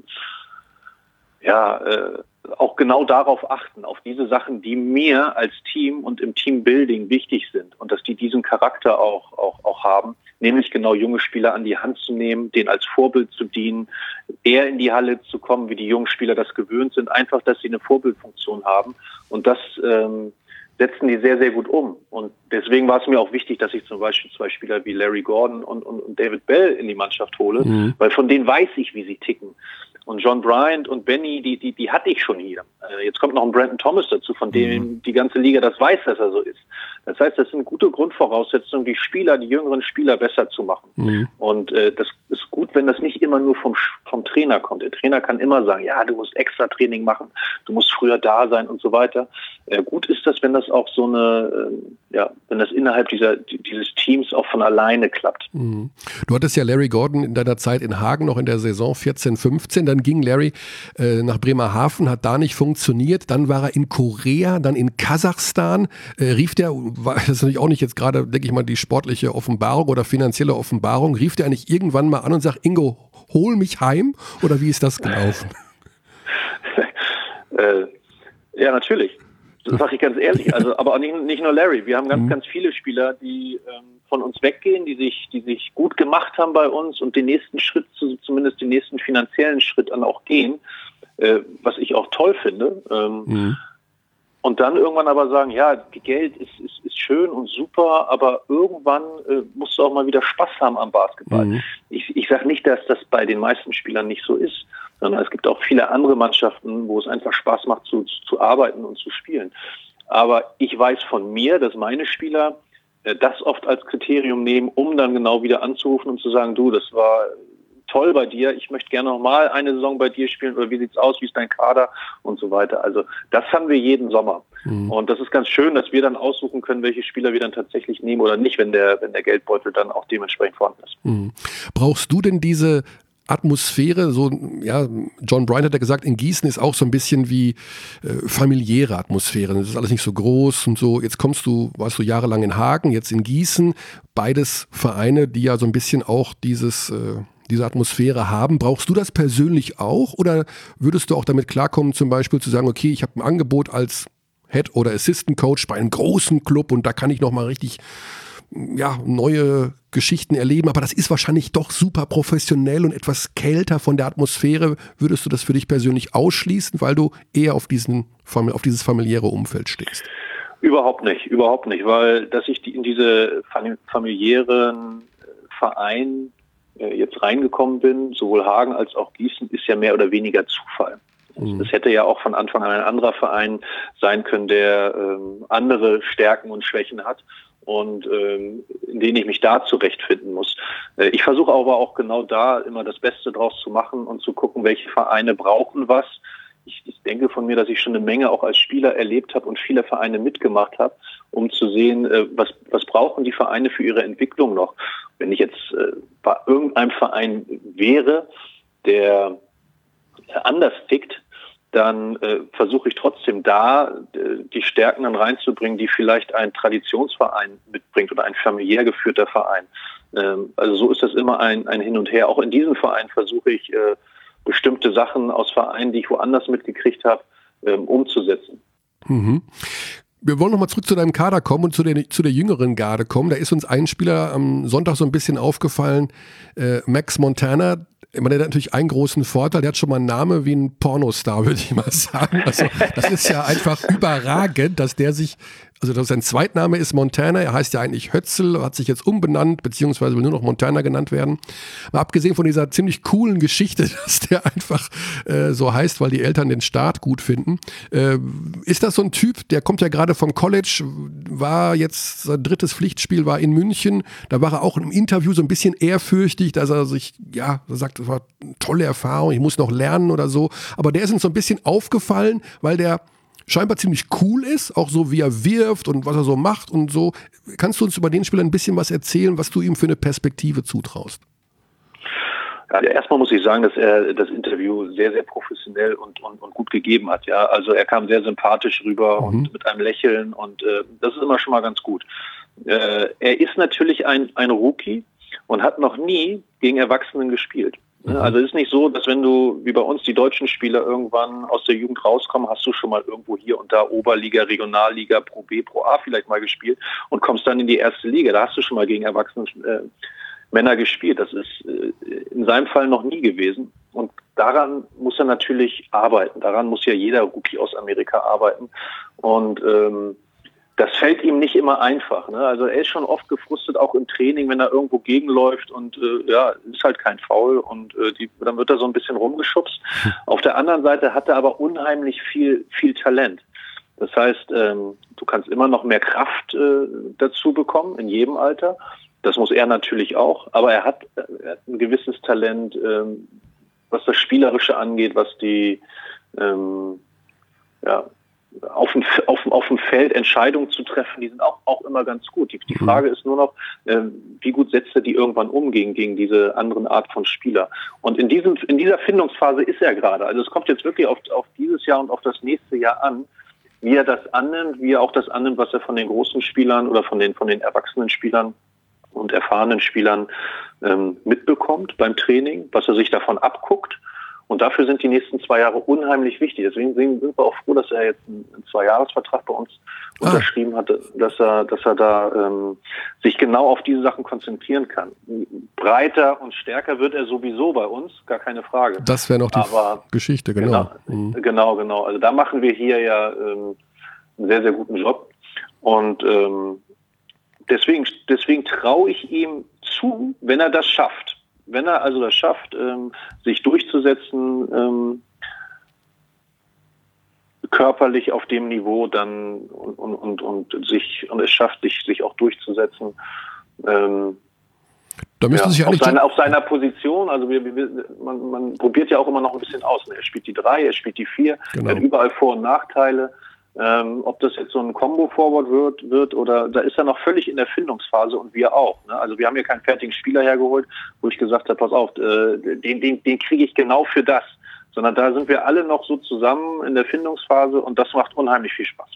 auch genau darauf achten, auf diese Sachen, die mir als Team und im Teambuilding wichtig sind und dass die diesen Charakter auch haben, nämlich genau junge Spieler an die Hand zu nehmen, denen als Vorbild zu dienen, eher in die Halle zu kommen, wie die jungen Spieler das gewöhnt sind, einfach, dass sie eine Vorbildfunktion haben und das setzen die sehr, sehr gut um. Und deswegen war es mir auch wichtig, dass ich zum Beispiel 2 Spieler wie Larry Gordon und David Bell in die Mannschaft hole, weil von denen weiß ich, wie sie ticken. Und John Bryant und Benny, die hatte ich schon hier. Jetzt kommt noch ein Brandon Thomas dazu, von dem die ganze Liga das weiß, dass er so ist. Das heißt, das sind gute Grundvoraussetzungen, die jüngeren Spieler besser zu machen. Und das ist gut, wenn das nicht immer nur vom Trainer kommt. Der Trainer kann immer sagen, ja, du musst extra Training machen, du musst früher da sein und so weiter. Gut ist das, wenn das auch so wenn das innerhalb dieses Teams auch von alleine klappt. Du hattest ja Larry Gordon in deiner Zeit in Hagen noch in der Saison 14/15. Dann ging Larry nach Bremerhaven, hat da nicht funktioniert. Dann war er in Korea, dann in Kasachstan. Das ist natürlich auch nicht jetzt gerade, denke ich mal, die sportliche Offenbarung oder finanzielle Offenbarung. Rief der eigentlich irgendwann mal an und sagt, Ingo, hol mich heim? Oder wie ist das gelaufen? Ja, natürlich. Das sage ich ganz ehrlich. Also, aber auch nicht nur Larry. Wir haben ganz viele Spieler, die von uns weggehen, die sich gut gemacht haben bei uns und den nächsten Schritt, zumindest den nächsten finanziellen Schritt dann auch gehen, was ich auch toll finde. Und dann irgendwann aber sagen, ja, Geld ist schön und super, aber irgendwann musst du auch mal wieder Spaß haben am Basketball. Ich sage nicht, dass das bei den meisten Spielern nicht so ist, sondern es gibt auch viele andere Mannschaften, wo es einfach Spaß macht zu arbeiten und zu spielen. Aber ich weiß von mir, dass meine Spieler das oft als Kriterium nehmen, um dann genau wieder anzurufen und zu sagen, du, das war toll bei dir, ich möchte gerne noch mal eine Saison bei dir spielen oder wie sieht's aus, wie ist dein Kader und so weiter. Also das haben wir jeden Sommer. Und das ist ganz schön, dass wir dann aussuchen können, welche Spieler wir dann tatsächlich nehmen oder nicht, wenn der Geldbeutel dann auch dementsprechend vorhanden ist. Brauchst du denn diese Atmosphäre, so, ja, John Bryant hat ja gesagt, in Gießen ist auch so ein bisschen wie familiäre Atmosphäre. Das ist alles nicht so groß und so. Jetzt warst du jahrelang in Hagen, jetzt in Gießen. Beides Vereine, die ja so ein bisschen auch diese Atmosphäre haben. Brauchst du das persönlich auch oder würdest du auch damit klarkommen, zum Beispiel zu sagen, okay, ich habe ein Angebot als Head- oder Assistant-Coach bei einem großen Club und da kann ich nochmal richtig neue Geschichten erleben, aber das ist wahrscheinlich doch super professionell und etwas kälter von der Atmosphäre. Würdest du das für dich persönlich ausschließen, weil du eher auf dieses familiäre Umfeld stehst? Überhaupt nicht, weil dass ich in diese familiären Verein jetzt reingekommen bin, sowohl Hagen als auch Gießen, ist ja mehr oder weniger Zufall. Es hätte ja auch von Anfang an ein anderer Verein sein können, der andere Stärken und Schwächen hat und in denen ich mich da zurechtfinden muss. Ich versuche aber auch genau da immer das Beste draus zu machen und zu gucken, welche Vereine brauchen was. Ich denke von mir, dass ich schon eine Menge auch als Spieler erlebt habe und viele Vereine mitgemacht habe, um zu sehen, was brauchen die Vereine für ihre Entwicklung noch. Wenn ich jetzt bei irgendeinem Verein wäre, der anders tickt, dann versuche ich trotzdem da die Stärken dann reinzubringen, die vielleicht ein Traditionsverein mitbringt oder ein familiär geführter Verein. Also so ist das immer ein Hin und Her. Auch in diesem Verein versuche ich bestimmte Sachen aus Vereinen, die ich woanders mitgekriegt habe, umzusetzen. Wir wollen nochmal zurück zu deinem Kader kommen und zu der jüngeren Garde kommen. Da ist uns ein Spieler am Sonntag so ein bisschen aufgefallen, Max Montana. Der hat natürlich einen großen Vorteil, der hat schon mal einen Namen wie ein Pornostar, würde ich mal sagen. Also das ist ja einfach überragend, dass sein Zweitname ist Montana, er heißt ja eigentlich Hötzl, hat sich jetzt umbenannt, beziehungsweise will nur noch Montana genannt werden. Mal abgesehen von dieser ziemlich coolen Geschichte, dass der einfach so heißt, weil die Eltern den Staat gut finden. Ist das so ein Typ, der kommt ja gerade vom College, war jetzt, sein 3. Pflichtspiel war in München, da war er auch im Interview so ein bisschen ehrfürchtig, dass er sich, sagt, das war eine tolle Erfahrung, ich muss noch lernen oder so. Aber der ist uns so ein bisschen aufgefallen, weil der scheinbar ziemlich cool ist, auch so wie er wirft und was er so macht und so. Kannst du uns über den Spieler ein bisschen was erzählen, was du ihm für eine Perspektive zutraust? Ja, erstmal muss ich sagen, dass er das Interview sehr, sehr professionell und gut gegeben hat. Ja, also er kam sehr sympathisch rüber und mit einem Lächeln und das ist immer schon mal ganz gut. Er ist natürlich ein Rookie und hat noch nie gegen Erwachsenen gespielt. Also es ist nicht so, dass wenn du, wie bei uns, die deutschen Spieler irgendwann aus der Jugend rauskommen, hast du schon mal irgendwo hier und da Oberliga, Regionalliga, Pro B, Pro A vielleicht mal gespielt und kommst dann in die erste Liga. Da hast du schon mal gegen erwachsene Männer gespielt. Das ist in seinem Fall noch nie gewesen. Und daran muss er natürlich arbeiten. Daran muss ja jeder Rookie aus Amerika arbeiten. Und das fällt ihm nicht immer einfach. Ne? Also er ist schon oft gefrustet, auch im Training, wenn er irgendwo gegenläuft und ist halt kein Foul und dann wird er so ein bisschen rumgeschubst. Auf der anderen Seite hat er aber unheimlich viel Talent. Das heißt, du kannst immer noch mehr Kraft dazu bekommen, in jedem Alter. Das muss er natürlich auch, aber er hat ein gewisses Talent, was das Spielerische angeht, was die auf dem Feld Entscheidungen zu treffen, die sind auch immer ganz gut. Die Frage ist nur noch, wie gut setzt er die irgendwann um gegen diese anderen Art von Spieler. Und in dieser Findungsphase ist er gerade. Also es kommt jetzt wirklich auf dieses Jahr und auf das nächste Jahr an, wie er das annimmt, wie er auch das annimmt, was er von den großen Spielern oder von den erwachsenen Spielern und erfahrenen Spielern mitbekommt beim Training, was er sich davon abguckt. Und dafür sind die nächsten 2 Jahre unheimlich wichtig. Deswegen sind wir auch froh, dass er jetzt einen 2-Jahres-Vertrag bei uns unterschrieben hat, dass er da sich genau auf diese Sachen konzentrieren kann. Breiter und stärker wird er sowieso bei uns, gar keine Frage. Das wäre noch die Geschichte, genau. Genau. Also da machen wir hier ja einen sehr, sehr guten Job. Und deswegen traue ich ihm zu, wenn er das schafft. Wenn er also das schafft, sich durchzusetzen, körperlich auf dem Niveau dann und es schafft, sich auch durchzusetzen, da müsste sich auf seiner Position, also man probiert ja auch immer noch ein bisschen aus. Er spielt die 3, er spielt die 4, genau. Er hat überall Vor- und Nachteile. Ob das jetzt so ein Combo-Forward wird oder da ist er noch völlig in der Findungsphase und wir auch. Ne? Also wir haben hier keinen fertigen Spieler hergeholt, wo ich gesagt habe, pass auf, den kriege ich genau für das. Sondern da sind wir alle noch so zusammen in der Findungsphase und das macht unheimlich viel Spaß.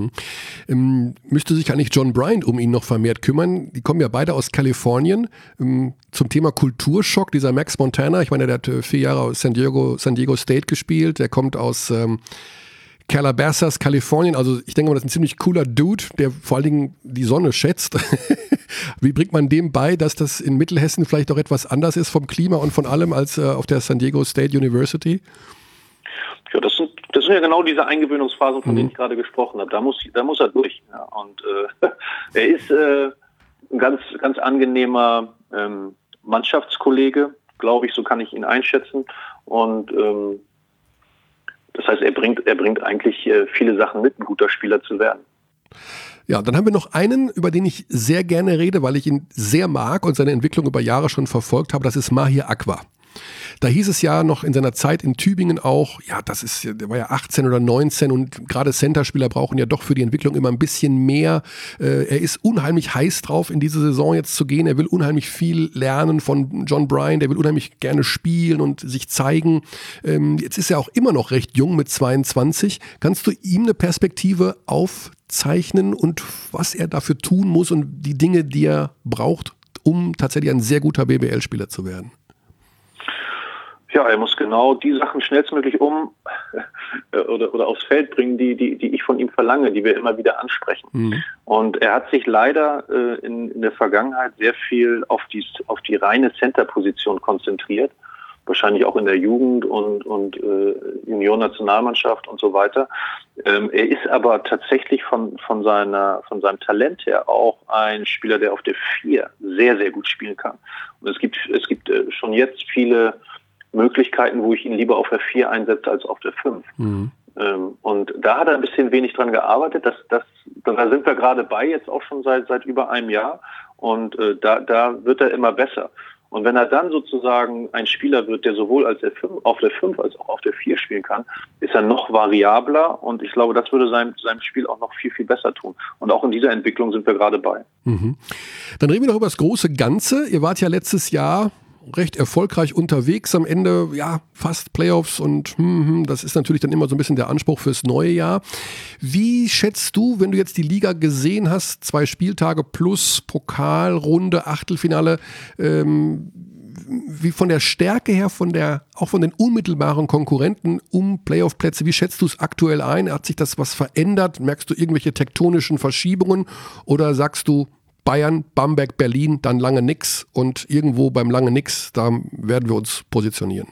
Müsste sich eigentlich John Bryant um ihn noch vermehrt kümmern? Die kommen ja beide aus Kalifornien. Zum Thema Kulturschock, dieser Max Montana, ich meine, der hat 4 Jahre aus San Diego State gespielt, der kommt aus Calabasas, Kalifornien, also ich denke mal, das ist ein ziemlich cooler Dude, der vor allen Dingen die Sonne schätzt. Wie bringt man dem bei, dass das in Mittelhessen vielleicht auch etwas anders ist vom Klima und von allem als auf der San Diego State University? Ja, das sind ja genau diese Eingewöhnungsphasen, von denen ich gerade gesprochen habe. Da muss er durch. Ja. Und er ist ein ganz, ganz angenehmer Mannschaftskollege, glaube ich, so kann ich ihn einschätzen. Und das heißt, er bringt eigentlich viele Sachen mit, ein guter Spieler zu werden. Ja, dann haben wir noch einen, über den ich sehr gerne rede, weil ich ihn sehr mag und seine Entwicklung über Jahre schon verfolgt habe. Das ist Mahir Akbar. Da hieß es ja noch in seiner Zeit in Tübingen auch, ja, der war ja 18 oder 19 und gerade Centerspieler brauchen ja doch für die Entwicklung immer ein bisschen mehr. Er ist unheimlich heiß drauf, in diese Saison jetzt zu gehen. Er will unheimlich viel lernen von John Bryant. Er will unheimlich gerne spielen und sich zeigen. Jetzt ist er auch immer noch recht jung mit 22. Kannst du ihm eine Perspektive aufzeichnen und was er dafür tun muss und die Dinge, die er braucht, um tatsächlich ein sehr guter BBL-Spieler zu werden? Ja, er muss genau die Sachen schnellstmöglich oder aufs Feld bringen, die ich von ihm verlange, die wir immer wieder ansprechen. Und er hat sich leider in der Vergangenheit sehr viel auf die reine Center-Position konzentriert, wahrscheinlich auch in der Jugend und Junioren-Nationalmannschaft und so weiter. Er ist aber tatsächlich von seinem Talent her auch ein Spieler, der auf der 4 sehr, sehr gut spielen kann. Und es gibt schon jetzt viele Möglichkeiten, wo ich ihn lieber auf der 4 einsetze als auf der 5. Und da hat er ein bisschen wenig dran gearbeitet. Da sind wir gerade bei, jetzt auch schon seit über einem Jahr. Und da wird er immer besser. Und wenn er dann sozusagen ein Spieler wird, der sowohl auf der 5 als auch auf der 4 spielen kann, ist er noch variabler. Und ich glaube, das würde seinem Spiel auch noch viel, viel besser tun. Und auch in dieser Entwicklung sind wir gerade bei. Dann reden wir noch über das große Ganze. Ihr wart ja letztes Jahr recht erfolgreich unterwegs am Ende, ja, fast Playoffs und das ist natürlich dann immer so ein bisschen der Anspruch fürs neue Jahr. Wie schätzt du, wenn du jetzt die Liga gesehen hast, 2 Spieltage plus Pokalrunde, Achtelfinale, wie von der Stärke her, auch von den unmittelbaren Konkurrenten um Playoff-Plätze, wie schätzt du es aktuell ein? Hat sich das was verändert? Merkst du irgendwelche tektonischen Verschiebungen oder sagst du, Bayern, Bamberg, Berlin, dann lange nix und irgendwo beim lange nix, da werden wir uns positionieren?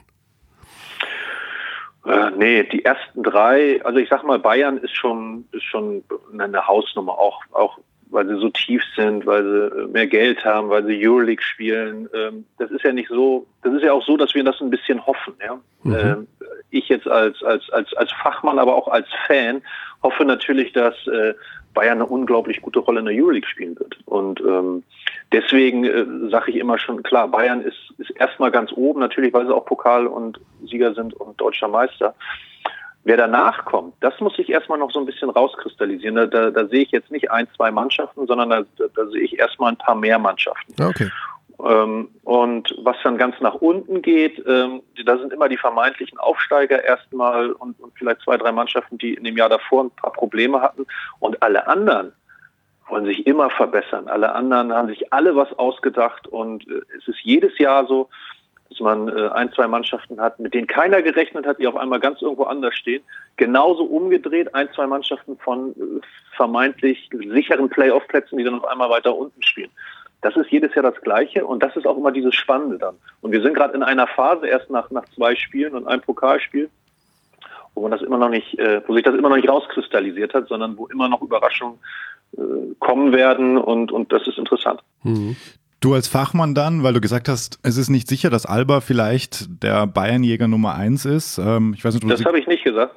Nee, die ersten 3, also ich sag mal, Bayern ist schon eine Hausnummer, auch weil sie so tief sind, weil sie mehr Geld haben, weil sie Euroleague spielen. Das ist ja nicht so, das ist ja auch so, dass wir das ein bisschen hoffen. Ja? Ich jetzt als Fachmann, aber auch als Fan hoffe natürlich, dass Bayern eine unglaublich gute Rolle in der Euroleague spielen wird. Und deswegen sage ich immer schon, klar, Bayern ist erstmal ganz oben, natürlich, weil sie auch Pokal und Sieger sind und deutscher Meister. Wer danach kommt, das muss sich erstmal noch so ein bisschen rauskristallisieren. Da sehe ich jetzt nicht 1, 2 Mannschaften, sondern da sehe ich erstmal ein paar mehr Mannschaften. Okay. Und was dann ganz nach unten geht, da sind immer die vermeintlichen Aufsteiger erstmal und vielleicht 2, 3 Mannschaften, die in dem Jahr davor ein paar Probleme hatten. Und alle anderen wollen sich immer verbessern. Alle anderen haben sich alle was ausgedacht und es ist jedes Jahr so, dass man 1, 2 Mannschaften hat, mit denen keiner gerechnet hat, die auf einmal ganz irgendwo anders stehen. Genauso umgedreht 1, 2 Mannschaften von vermeintlich sicheren Playoff-Plätzen, die dann auf einmal weiter unten spielen. Das ist jedes Jahr das Gleiche und das ist auch immer dieses Spannende dann. Und wir sind gerade in einer Phase, erst nach 2 Spielen und einem Pokalspiel, wo sich das immer noch nicht rauskristallisiert hat, sondern wo immer noch Überraschungen kommen werden und das ist interessant. Mhm. Du als Fachmann dann, weil du gesagt hast, es ist nicht sicher, dass Alba vielleicht der Bayernjäger Nummer 1 ist. Ich weiß nicht, das habe ich nicht gesagt.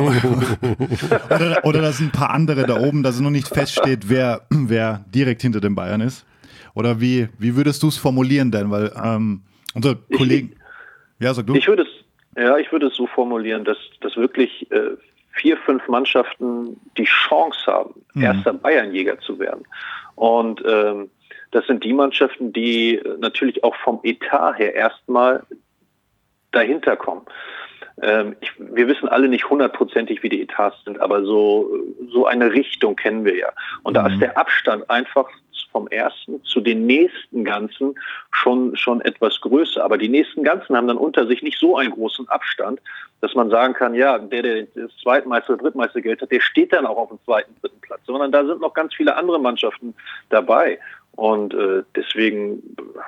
oder dass ein paar andere da oben, dass es noch nicht feststeht, wer direkt hinter den Bayern ist. Oder wie würdest du es formulieren denn? Weil unsere Kollegen... Ja, sag du. Ich würde es so formulieren, dass wirklich 4, 5 Mannschaften die Chance haben, erster Bayernjäger zu werden. Und das sind die Mannschaften, die natürlich auch vom Etat her erstmal dahinter kommen. Wir wissen alle nicht 100%ig, wie die Etats sind, aber so eine Richtung kennen wir ja. Und da ist der Abstand einfach vom ersten zu den nächsten Ganzen schon etwas größer. Aber die nächsten Ganzen haben dann unter sich nicht so einen großen Abstand, dass man sagen kann, ja, der das Zweitmeister oder Drittmeister Geld hat, der steht dann auch auf dem 2., 3. Platz. Sondern da sind noch ganz viele andere Mannschaften dabei. Und deswegen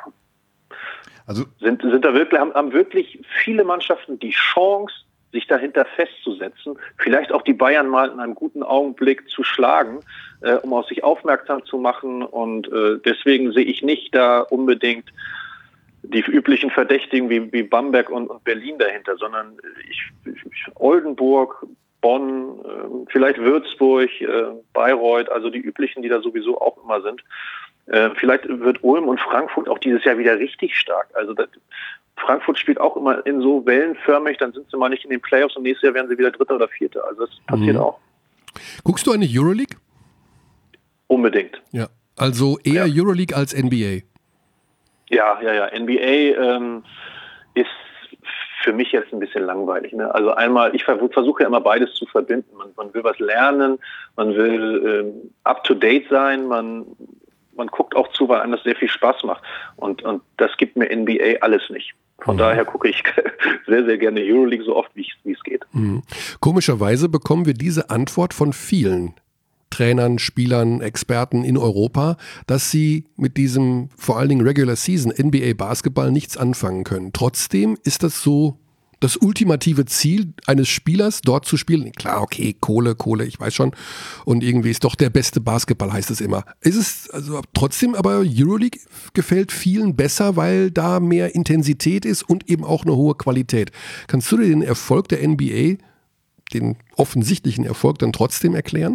haben wirklich viele Mannschaften die Chance, sich dahinter festzusetzen, vielleicht auch die Bayern mal in einem guten Augenblick zu schlagen, um auf sich aufmerksam zu machen. Und deswegen sehe ich nicht da unbedingt die üblichen Verdächtigen wie Bamberg und Berlin dahinter, sondern Oldenburg, Bonn, vielleicht Würzburg, Bayreuth, also die üblichen, die da sowieso auch immer sind. Vielleicht wird Ulm und Frankfurt auch dieses Jahr wieder richtig stark. Also Frankfurt spielt auch immer in so wellenförmig, dann sind sie mal nicht in den Playoffs und nächstes Jahr werden sie wieder Dritter oder Vierter. Also das passiert auch. Guckst du eine Euroleague? Unbedingt. Ja, also eher Euroleague als NBA. Ja. NBA ist für mich jetzt ein bisschen langweilig. Ne? Also einmal, ich versuche ja immer beides zu verbinden. Man will was lernen, man will up-to-date sein, man guckt auch zu, weil einem das sehr viel Spaß macht. Und das gibt mir NBA alles nicht. Von daher gucke ich sehr, sehr gerne Euroleague so oft, wie es geht. Komischerweise bekommen wir diese Antwort von vielen Trainern, Spielern, Experten in Europa, dass sie mit diesem vor allen Dingen Regular Season NBA Basketball nichts anfangen können. Trotzdem ist das so das ultimative Ziel eines Spielers, dort zu spielen. Klar, okay, Kohle, ich weiß schon. Und irgendwie ist doch der beste Basketball, heißt es immer. Ist es also trotzdem, aber Euroleague gefällt vielen besser, weil da mehr Intensität ist und eben auch eine hohe Qualität. Kannst du dir den Erfolg der NBA, den offensichtlichen Erfolg, dann trotzdem erklären?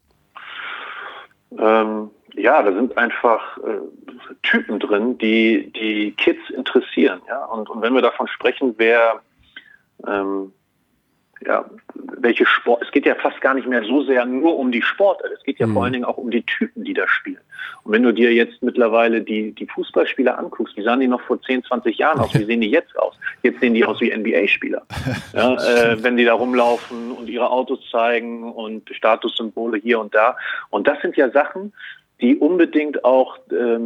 Ja, da sind einfach Typen drin, die Kids interessieren. Ja? Und wenn wir davon sprechen, wer welche Sport, es geht ja fast gar nicht mehr so sehr nur um die Sportler, es geht ja vor allen Dingen auch um die Typen, die da spielen. Und wenn du dir jetzt mittlerweile die Fußballspieler anguckst, wie sahen die noch vor 10, 20 Jahren aus, wie sehen die jetzt aus? Jetzt sehen die aus wie NBA-Spieler. Ja, wenn die da rumlaufen und ihre Autos zeigen und Statussymbole hier und da. Und das sind ja Sachen, die unbedingt auch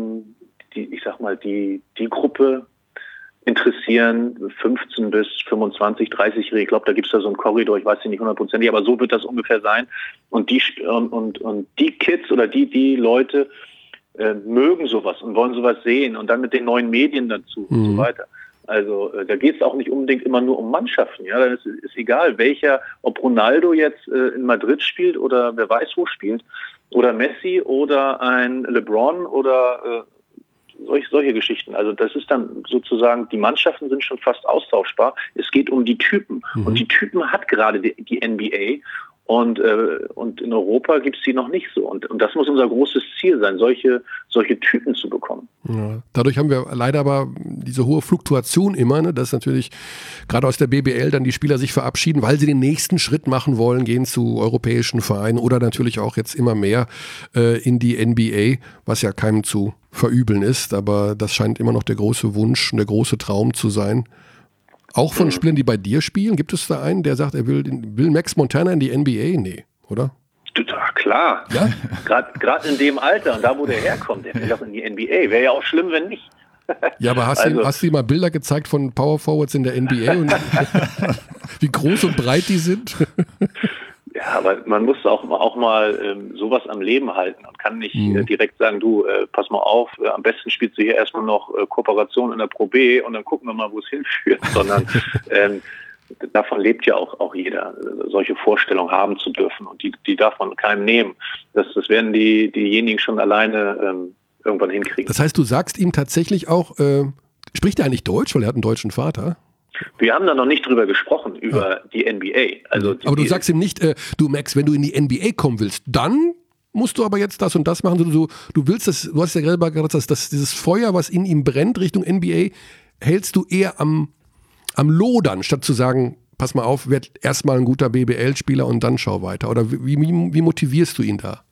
die Gruppe interessieren, 15 bis 25, 30-Jährige. Ich glaube, da gibt es da so einen Korridor, ich weiß nicht 100%, aber so wird das ungefähr sein. Und die Kids oder die Leute mögen sowas und wollen sowas sehen und dann mit den neuen Medien dazu und so weiter. Also da geht es auch nicht unbedingt immer nur um Mannschaften. Ja, dann ist egal, ob Ronaldo jetzt in Madrid spielt oder wer weiß wo spielt oder Messi oder ein LeBron oder solche Geschichten. Also das ist dann sozusagen, die Mannschaften sind schon fast austauschbar. Es geht um die Typen. Und die Typen hat gerade die NBA. Und in Europa gibt es die noch nicht so. Und das muss unser großes Ziel sein, solche Typen zu bekommen. Ja, dadurch haben wir leider aber diese hohe Fluktuation immer, ne, dass natürlich gerade aus der BBL dann die Spieler sich verabschieden, weil sie den nächsten Schritt machen wollen, gehen zu europäischen Vereinen oder natürlich auch jetzt immer mehr in die NBA, was ja keinem zu verübeln ist. Aber das scheint immer noch der große Wunsch und der große Traum zu sein. Auch von Spielern, die bei dir spielen, gibt es da einen, der sagt, er will Max Montana in die NBA? Nee, oder? Ja, klar. Ja? Gerade in dem Alter und da, wo der herkommt, der will doch in die NBA. Wäre ja auch schlimm, wenn nicht. Ja, aber hast du ihm mal Bilder gezeigt von Power Forwards in der NBA und wie groß und breit die sind? Ja, aber man muss auch mal sowas am Leben halten und kann nicht direkt sagen, du, pass mal auf, am besten spielst du hier erstmal noch Kooperation in der Pro B und dann gucken wir mal, wo es hinführt, sondern davon lebt ja auch jeder, solche Vorstellungen haben zu dürfen und die darf man keinem nehmen. Das werden diejenigen schon alleine irgendwann hinkriegen. Das heißt, du sagst ihm tatsächlich auch, spricht er eigentlich Deutsch, weil er hat einen deutschen Vater? Wir haben da noch nicht drüber gesprochen, über die NBA. Also aber du sagst ihm nicht, du Max, wenn du in die NBA kommen willst, dann musst du aber jetzt das und das machen. Du willst das, du hast ja gerade gesagt, dieses Feuer, was in ihm brennt Richtung NBA, hältst du eher am Lodern, statt zu sagen, pass mal auf, werd erstmal ein guter BBL-Spieler und dann schau weiter. Oder wie motivierst du ihn da?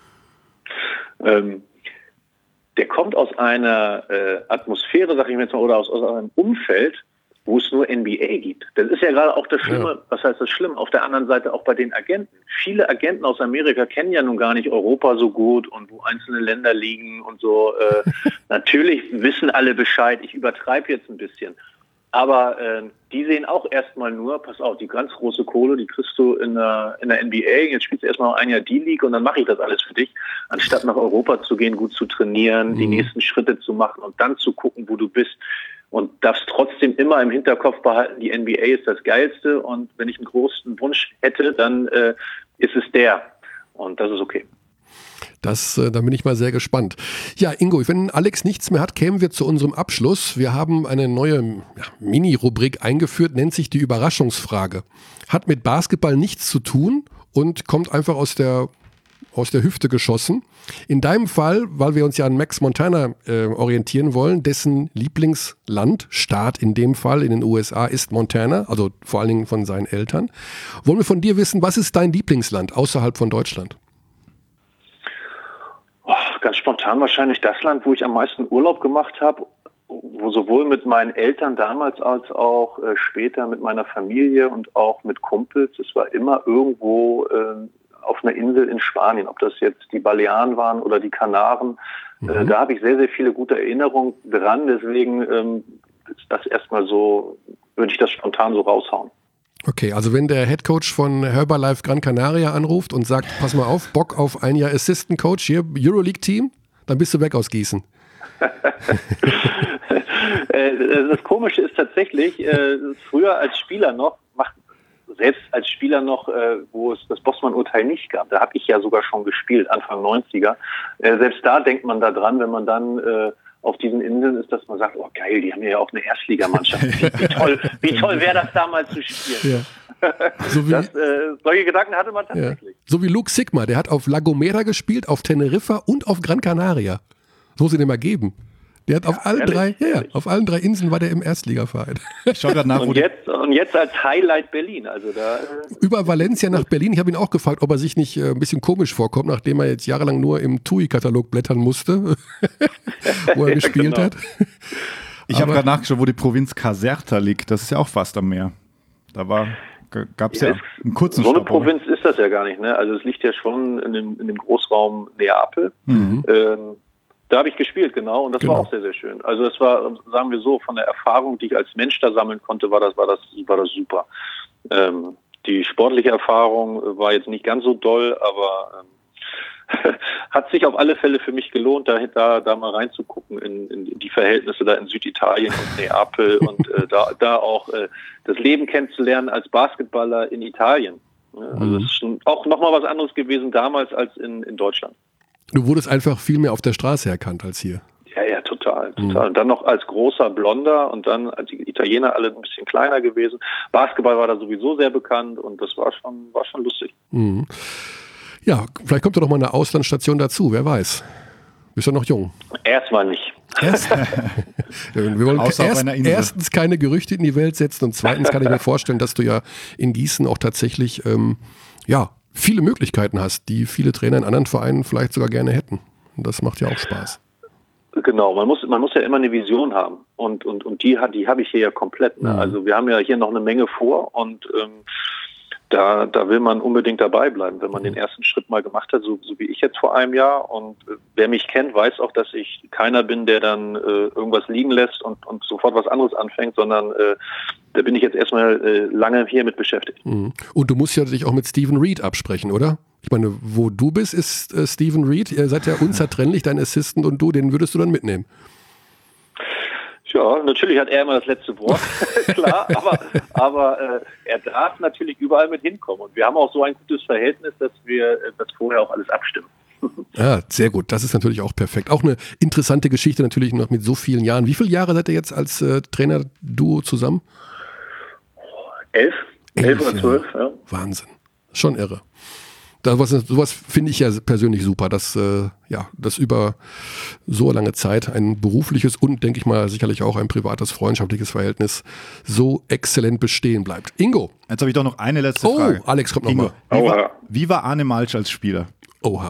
Der kommt aus einer Atmosphäre, sag ich mir jetzt mal, oder aus einem Umfeld, wo es nur NBA gibt. Das ist ja gerade auch das Schlimme. Ja. Was heißt das Schlimme? Auf der anderen Seite auch bei den Agenten. Viele Agenten aus Amerika kennen ja nun gar nicht Europa so gut und wo einzelne Länder liegen und so. Natürlich wissen alle Bescheid. Ich übertreibe jetzt ein bisschen. Aber die sehen auch erstmal nur, pass auf, die ganz große Kohle, die kriegst du in der NBA. Jetzt spielst du erstmal noch ein Jahr D-League und dann mache ich das alles für dich. Anstatt nach Europa zu gehen, gut zu trainieren, die nächsten Schritte zu machen und dann zu gucken, wo du bist. Und darfst trotzdem immer im Hinterkopf behalten, die NBA ist das Geilste und wenn ich einen großen Wunsch hätte, dann ist es der. Und das ist okay. Da bin ich mal sehr gespannt. Ja, Ingo, wenn Alex nichts mehr hat, kämen wir zu unserem Abschluss. Wir haben eine neue Mini-Rubrik eingeführt, nennt sich die Überraschungsfrage. Hat mit Basketball nichts zu tun und kommt einfach aus der Hüfte geschossen. In deinem Fall, weil wir uns ja an Max Montana orientieren wollen, dessen Lieblingsland, Staat in dem Fall in den USA ist Montana, also vor allen Dingen von seinen Eltern. Wollen wir von dir wissen, was ist dein Lieblingsland außerhalb von Deutschland? Ganz spontan wahrscheinlich das Land, wo ich am meisten Urlaub gemacht habe, wo sowohl mit meinen Eltern damals als auch später mit meiner Familie und auch mit Kumpels, es war immer irgendwo auf einer Insel in Spanien, ob das jetzt die Balearen waren oder die Kanaren. Da habe ich sehr, sehr viele gute Erinnerungen dran, deswegen ist das erstmal so, würde ich das spontan so raushauen. Okay, also wenn der Headcoach von Herbalife Gran Canaria anruft und sagt, pass mal auf, Bock auf ein Jahr Assistant Coach hier, Euroleague-Team, dann bist du weg aus Gießen. Das Komische ist tatsächlich, früher als Spieler noch, wo es das Bossmann-Urteil nicht gab, da habe ich ja sogar schon gespielt, Anfang 90er. Selbst da denkt man da dran, wenn man dann auf diesen Inseln ist, dass man sagt, oh geil, die haben ja auch eine Erstligamannschaft. Wie toll wäre das damals zu spielen. Ja. Solche Gedanken hatte man tatsächlich. Ja. So wie Luke Sigma, der hat auf La Gomera gespielt, auf Teneriffa und auf Gran Canaria. Das muss ich dir mal geben. Der hat auf allen auf allen 3 Inseln war der im Erstligaverein. Ich schau grad nach, Und jetzt als Highlight Berlin. Also da, Über Valencia nach Berlin. Ich habe ihn auch gefragt, ob er sich nicht ein bisschen komisch vorkommt, nachdem er jetzt jahrelang nur im TUI-Katalog blättern musste, wo er gespielt genau. hat. Ich habe gerade nachgeschaut, wo die Provinz Caserta liegt. Das ist ja auch fast am Meer. Da gab es ja einen kurzen So eine Stopp, oder? Provinz ist das ja gar nicht. Ne? Also es liegt ja schon in dem Großraum Neapel. Da habe ich gespielt, genau. Und das war auch sehr, sehr schön. Also es war, sagen wir so, von der Erfahrung, die ich als Mensch da sammeln konnte, war das super. Die sportliche Erfahrung war jetzt nicht ganz so doll, aber hat sich auf alle Fälle für mich gelohnt, da mal reinzugucken in die Verhältnisse da in Süditalien und Neapel und da auch das Leben kennenzulernen als Basketballer in Italien. Also es ist schon auch nochmal was anderes gewesen damals als in Deutschland. Du wurdest einfach viel mehr auf der Straße erkannt als hier. Ja, total. Und dann noch als großer Blonder und dann als die Italiener alle ein bisschen kleiner gewesen. Basketball war da sowieso sehr bekannt und das war schon lustig. Mhm. Ja, vielleicht kommt da noch mal eine Auslandsstation dazu, wer weiß. Bist du noch jung? Erstmal nicht. Wir wollen erstens keine Gerüchte in die Welt setzen und zweitens kann ich mir vorstellen, dass du ja in Gießen auch tatsächlich viele Möglichkeiten hast, die viele Trainer in anderen Vereinen vielleicht sogar gerne hätten. Und das macht ja auch Spaß. Genau, man muss ja immer eine Vision haben und die habe ich hier ja komplett. Ne? Also wir haben ja hier noch eine Menge vor und da will man unbedingt dabei bleiben, wenn man den ersten Schritt mal gemacht hat, so wie ich jetzt vor einem Jahr. Und wer mich kennt, weiß auch, dass ich keiner bin, der dann irgendwas liegen lässt und sofort was anderes anfängt, sondern da bin ich jetzt erstmal lange hier mit beschäftigt. Und du musst ja dich auch mit Steven Reed absprechen, oder? Ich meine, wo du bist, ist Steven Reed. Ihr seid ja unzertrennlich, dein Assistant und du, den würdest du dann mitnehmen. Ja, natürlich hat er immer das letzte Wort, klar, aber er darf natürlich überall mit hinkommen. Und wir haben auch so ein gutes Verhältnis, dass wir das vorher auch alles abstimmen. Ja, sehr gut. Das ist natürlich auch perfekt. Auch eine interessante Geschichte natürlich noch mit so vielen Jahren. Wie viele Jahre seid ihr jetzt als Trainer-Duo zusammen? 11 oder 12, ja. Wahnsinn. Schon irre. Sowas finde ich ja persönlich super, dass das über so lange Zeit ein berufliches und, denke ich mal, sicherlich auch ein privates, freundschaftliches Verhältnis so exzellent bestehen bleibt. Ingo. Jetzt habe ich doch noch eine letzte Frage. Oh, Alex kommt nochmal. Wie war Arne Malsch als Spieler? Oha.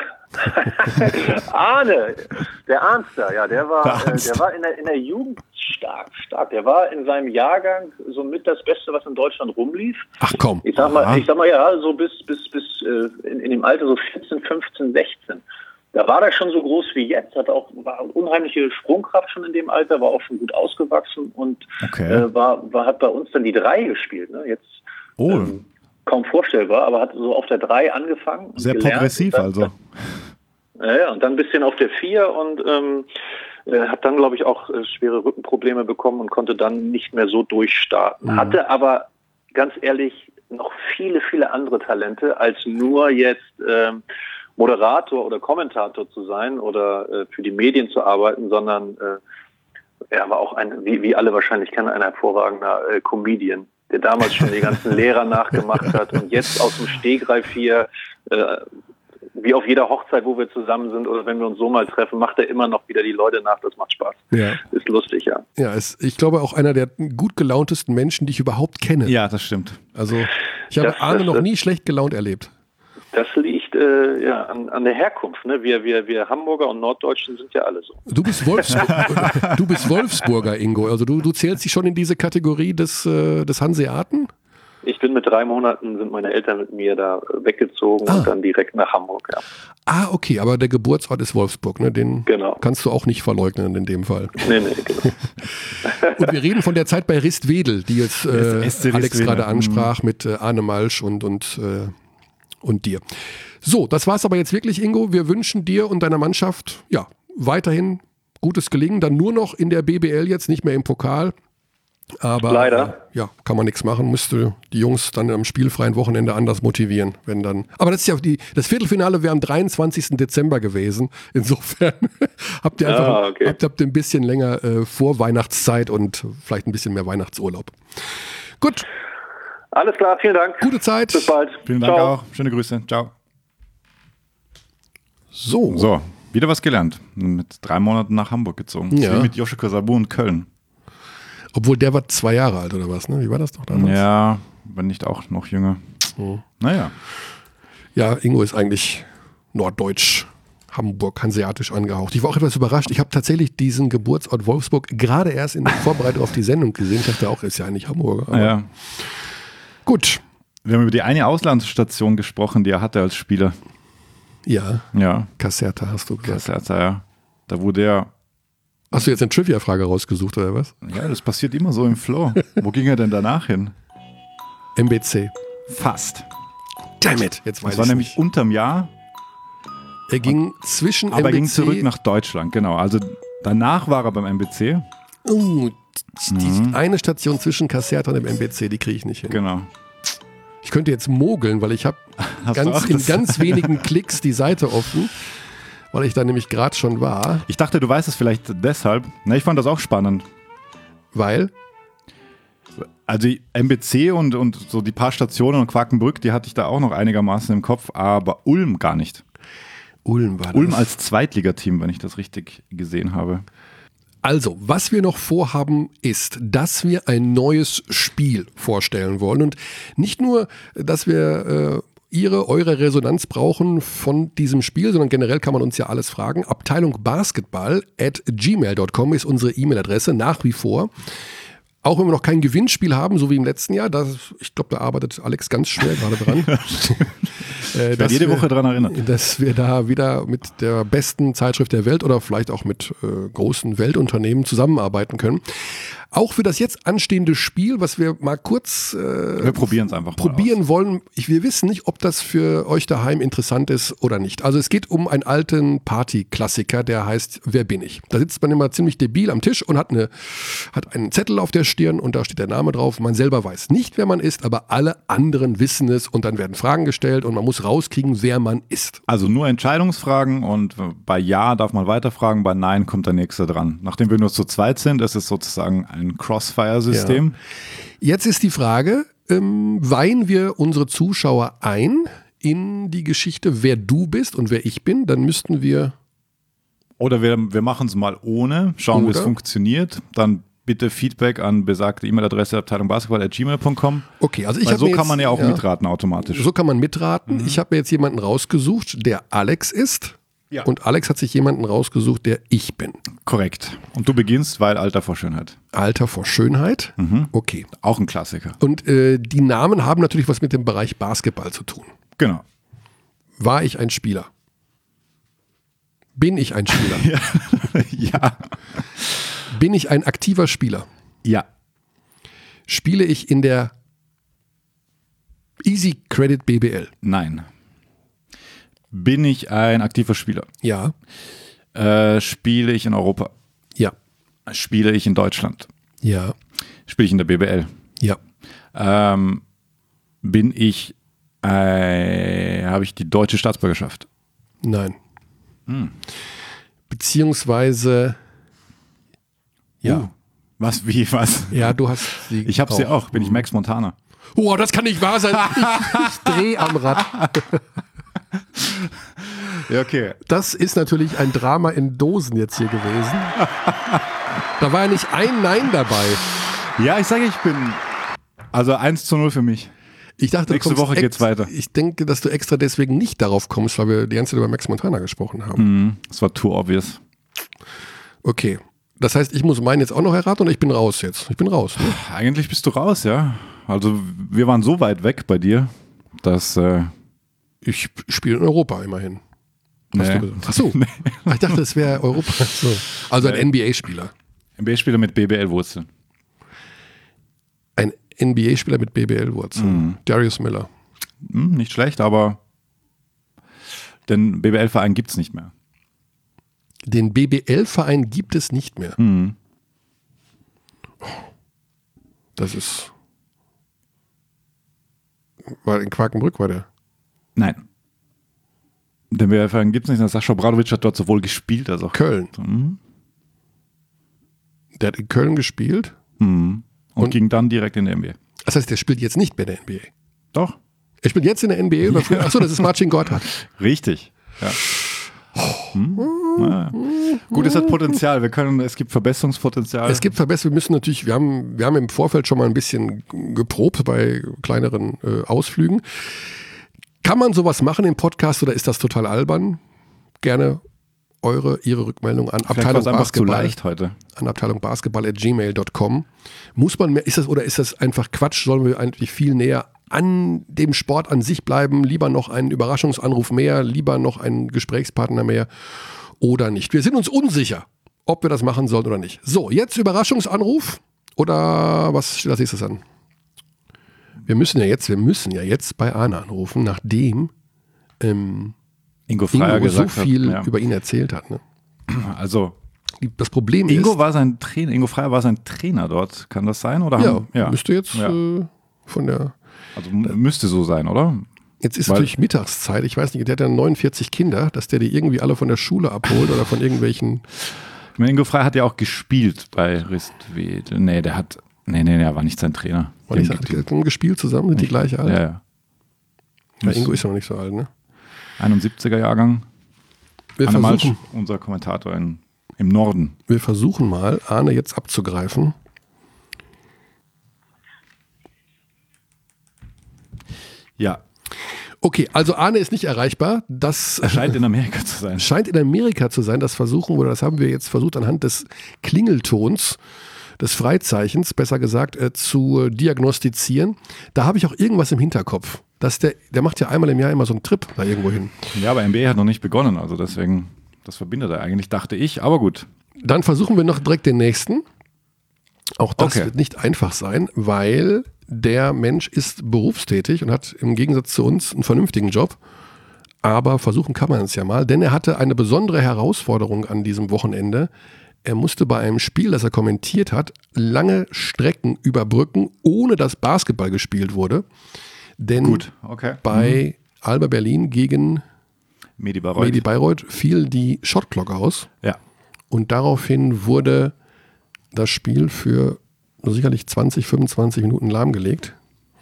Arne, der Arnster, ja, der war in der Jugend stark. Der war in seinem Jahrgang somit das Beste, was in Deutschland rumlief. Ach komm. Ich sag mal, ja, so bis in dem Alter so 14, 15, 16. Da war er schon so groß wie jetzt, war unheimliche Sprungkraft schon in dem Alter, war auch schon gut ausgewachsen und hat bei uns dann die 3 gespielt. Ne? Jetzt kaum vorstellbar, aber hat so auf der 3 angefangen. Sehr progressiv also. Ja, und dann ein bisschen auf der 4 und hat dann, glaube ich, auch schwere Rückenprobleme bekommen und konnte dann nicht mehr so durchstarten. Hatte aber, ganz ehrlich, noch viele, viele andere Talente, als nur jetzt Moderator oder Kommentator zu sein oder für die Medien zu arbeiten, sondern er war auch wie alle wahrscheinlich kennen, ein hervorragender Comedian, der damals schon die ganzen Lehrer nachgemacht hat und jetzt aus dem Stegreif hier, wie auf jeder Hochzeit, wo wir zusammen sind oder wenn wir uns so mal treffen, macht er immer noch wieder die Leute nach. Das macht Spaß. Ja. Ist lustig, ja. Ja, ich glaube auch einer der gut gelauntesten Menschen, die ich überhaupt kenne. Ja, das stimmt. Also ich habe Arne noch nie schlecht gelaunt erlebt. Das liegt an der Herkunft. Ne? Wir Hamburger und Norddeutschen sind ja alle so. Du bist Wolfsburger, Ingo. Also du zählst dich schon in diese Kategorie des Hanseaten? Ich bin mit 3 Monaten, sind meine Eltern mit mir da weggezogen und dann direkt nach Hamburg. Ja. Ah, okay, aber der Geburtsort ist Wolfsburg, ne? Den kannst du auch nicht verleugnen in dem Fall. Nee, genau. Und wir reden von der Zeit bei Ristwedel, die jetzt Alex gerade ansprach mit Arne Malsch und dir. So, das war's aber jetzt wirklich, Ingo. Wir wünschen dir und deiner Mannschaft weiterhin gutes Gelingen. Dann nur noch in der BBL jetzt, nicht mehr im Pokal. Aber leider. Kann man nichts machen. Müsste die Jungs dann am spielfreien Wochenende anders motivieren. Aber das ist ja das Viertelfinale wäre am 23. Dezember gewesen. Insofern habt ihr habt ein bisschen länger Vorweihnachtszeit und vielleicht ein bisschen mehr Weihnachtsurlaub. Gut. Alles klar, vielen Dank. Gute Zeit. Bis bald. Vielen Dank auch. Schöne Grüße. Ciao. So. Wieder was gelernt. Mit 3 Monaten nach Hamburg gezogen. Ja. Wie mit Joschka Sabu in Köln. Obwohl der war 2 Jahre alt oder was, ne? Wie war das doch damals? Ja, wenn nicht auch noch jünger. Oh. Naja. Ja, Ingo ist eigentlich norddeutsch, Hamburg, hanseatisch angehaucht. Ich war auch etwas überrascht. Ich habe tatsächlich diesen Geburtsort Wolfsburg gerade erst in der Vorbereitung auf die Sendung gesehen. Ich dachte auch, ist ja eigentlich Hamburger. Aber Ja. gut. Wir haben über die eine Auslandsstation gesprochen, die er hatte als Spieler. Ja, Ja, Caserta hast du gesagt. Caserta, ja. Da wurde er, Hast du jetzt eine Trivia-Frage rausgesucht oder was? ja, das passiert immer so im Flow. Wo ging er denn danach hin? MBC. Fast. Damn it, jetzt weiß Das war ich nämlich nicht. unterm Jahr, Er ging zwischen aber er MBC... ging zurück nach Deutschland, genau. Also danach war er beim MBC. Die eine Station zwischen Caserta und dem MBC, die kriege ich nicht hin. Genau. Ich könnte jetzt mogeln, weil ich habe Hast du auch in das? ganz wenigen Klicks die Seite offen, weil ich da nämlich gerade schon war, Ich dachte, du weißt es vielleicht deshalb. Na, ich fand das auch spannend. weil... Also MBC und so die paar Stationen und Quakenbrück, die hatte ich da auch noch einigermaßen im Kopf, aber Ulm gar nicht. Ulm war das. Ulm als Zweitligateam, wenn ich das richtig gesehen habe. Also, was wir noch vorhaben, ist, dass wir ein neues Spiel vorstellen wollen. Und nicht nur, dass wir eure Resonanz brauchen von diesem Spiel, sondern generell kann man uns ja alles fragen. Abteilung basketball@gmail.com ist unsere E-Mail-Adresse nach wie vor. Auch wenn wir noch kein Gewinnspiel haben, so wie im letzten Jahr, ich glaube, da arbeitet Alex ganz schwer gerade dran. Ich werde jede Woche daran erinnert. Dass wir da wieder mit der besten Zeitschrift der Welt oder vielleicht auch mit großen Weltunternehmen zusammenarbeiten können. Auch für das jetzt anstehende Spiel, was wir mal kurz Wir probieren es einfach mal probieren wollen. Wir wissen nicht, ob das für euch daheim interessant ist oder nicht. Also es geht um einen alten Party-Klassiker, der heißt Wer bin ich? Da sitzt man immer ziemlich debil am Tisch und hat einen Zettel auf der Stirn und da steht der Name drauf. Man selber weiß nicht, wer man ist, aber alle anderen wissen es und dann werden Fragen gestellt und man muss rauskriegen, wer man ist. Also nur Entscheidungsfragen und bei Ja darf man weiterfragen, bei Nein kommt der Nächste dran. Nachdem wir nur zu zweit sind, ist es sozusagen ein Crossfire-System. Ja. Jetzt ist die Frage, weihen wir unsere Zuschauer ein in die Geschichte, wer du bist und wer ich bin, dann müssten wir... Oder wir machen es mal ohne, schauen, wie es Oder? funktioniert. Dann bitte Feedback an besagte E-Mail-Adresse abteilungbasketball@gmail.com. Okay, also ich Weil habe so mir kann man ja auch jetzt, mitraten automatisch. So kann man mitraten. Ich habe mir jetzt jemanden rausgesucht, der Alex ist. Ja. Und Alex hat sich jemanden rausgesucht, der ich bin. Korrekt. Und du beginnst, weil Alter vor Schönheit. Alter vor Schönheit. Okay. Auch ein Klassiker. Und die Namen haben natürlich was mit dem Bereich Basketball zu tun. Genau. War ich ein Spieler? Bin ich ein Spieler? Ja. Bin ich ein aktiver Spieler? Ja. Spiele ich in der Easy Credit BBL? Nein. Bin ich ein aktiver Spieler? Ja. Spiele ich in Europa? Ja. Spiele ich in Deutschland? Ja. Spiele ich in der BBL? Ja. Bin ich, habe ich die deutsche Staatsbürgerschaft? Nein. Beziehungsweise, ja. Was, wie, was? Ja, du hast sie. Ich habe sie auch. Bin ich Max Montana? Oh, das kann nicht wahr sein. Ich drehe am Rad. Ja, okay. Das ist natürlich ein Drama in Dosen jetzt hier gewesen. Da war ja nicht ein Nein dabei. Ja, ich sage, ich bin, also 1:0 für mich. Ich dachte, Nächste Woche geht's weiter. Ich denke, dass du extra deswegen nicht darauf kommst, weil wir die ganze Zeit über Max Montana gesprochen haben. Das war too obvious. Okay. Das heißt, ich muss meinen jetzt auch noch erraten oder ich bin raus jetzt? Ich bin raus. Ne? Eigentlich bist du raus, ja. Also wir waren so weit weg bei dir, dass Ich spiele in Europa immerhin. nee. Achso. Ich dachte, es wäre Europa. So. Also ein NBA-Spieler. NBA-Spieler mit BBL-Wurzeln. Ein NBA-Spieler mit BBL-Wurzeln. Darius Miller. Nicht schlecht, aber den BBL-Verein gibt es nicht mehr. Den BBL-Verein gibt es nicht mehr. Das ist... War in Quakenbrück, war der? Nein. Den BBL-Verein gibt es nicht mehr. Sascha Obradovic hat dort sowohl gespielt als auch Köln. Der hat in Köln gespielt. und ging dann direkt in die NBA. Das heißt, der spielt jetzt nicht mehr in der NBA. Doch. Er spielt jetzt in der NBA. Achso, das ist Marcin Gortat. Richtig. Ja. Gut, es hat Potenzial. Es gibt Verbesserungspotenzial. Es gibt Verbesserungen. Wir müssen natürlich, wir haben im Vorfeld schon mal ein bisschen geprobt bei kleineren Ausflügen. Kann man sowas machen im Podcast oder ist das total albern? Gerne Ihre Rückmeldung an Abteilung einfach zu Basketball. leicht heute. An abteilungbasketball@gmail.com. Muss man mehr, ist das einfach Quatsch? Sollen wir eigentlich viel näher an dem Sport an sich bleiben? Lieber noch einen Überraschungsanruf mehr, lieber noch einen Gesprächspartner mehr oder nicht? Wir sind uns unsicher, ob wir das machen sollen oder nicht. So, jetzt Überraschungsanruf oder was steht als nächstes an? Wir müssen ja jetzt bei Arne anrufen, nachdem Ingo Freier Ingo so gesagt viel hat, über ihn erzählt hat. Ne? Also Das Problem Ingo ist, Freier war sein Trainer dort. Kann das sein? Oder müsste jetzt von der... Also müsste so sein, oder? Jetzt ist natürlich Mittagszeit. Ich weiß nicht, der hat ja 49 Kinder, dass der die irgendwie alle von der Schule abholt oder von irgendwelchen... Ich meine, Ingo Freier hat ja auch gespielt bei Ristwed. Nee, er war nicht sein Trainer. Die haben gespielt zusammen, sind die gleich alt? Ja. Ja, Ingo ist ja noch nicht so alt, ne? 71er Jahrgang. Wir Arne Malsch, versuchen, unser Kommentator im Norden. wir versuchen mal, Arne jetzt abzugreifen. Ja, Okay, also Arne ist nicht erreichbar. Das er scheint in Amerika zu sein. scheint in Amerika zu sein. Das haben wir jetzt versucht anhand des Klingeltons, des Freizeichens, besser gesagt, zu diagnostizieren. Da habe ich auch irgendwas im Hinterkopf. Der macht ja einmal im Jahr immer so einen Trip da irgendwo hin. Ja, aber NBA hat noch nicht begonnen, also deswegen, das verbindet er eigentlich, dachte ich, aber gut. Dann versuchen wir noch direkt den nächsten. Auch das Okay. wird nicht einfach sein, weil der Mensch ist berufstätig und hat im Gegensatz zu uns einen vernünftigen Job. Aber versuchen kann man es ja mal, denn er hatte eine besondere Herausforderung an diesem Wochenende. Er musste bei einem Spiel, das er kommentiert hat, lange Strecken überbrücken, ohne dass Basketball gespielt wurde. Denn Gut, okay. bei Alba Berlin gegen Medi Bayreuth. Medi Bayreuth fiel die Shotclock aus. Ja. Und daraufhin wurde das Spiel für sicherlich 20, 25 Minuten lahmgelegt.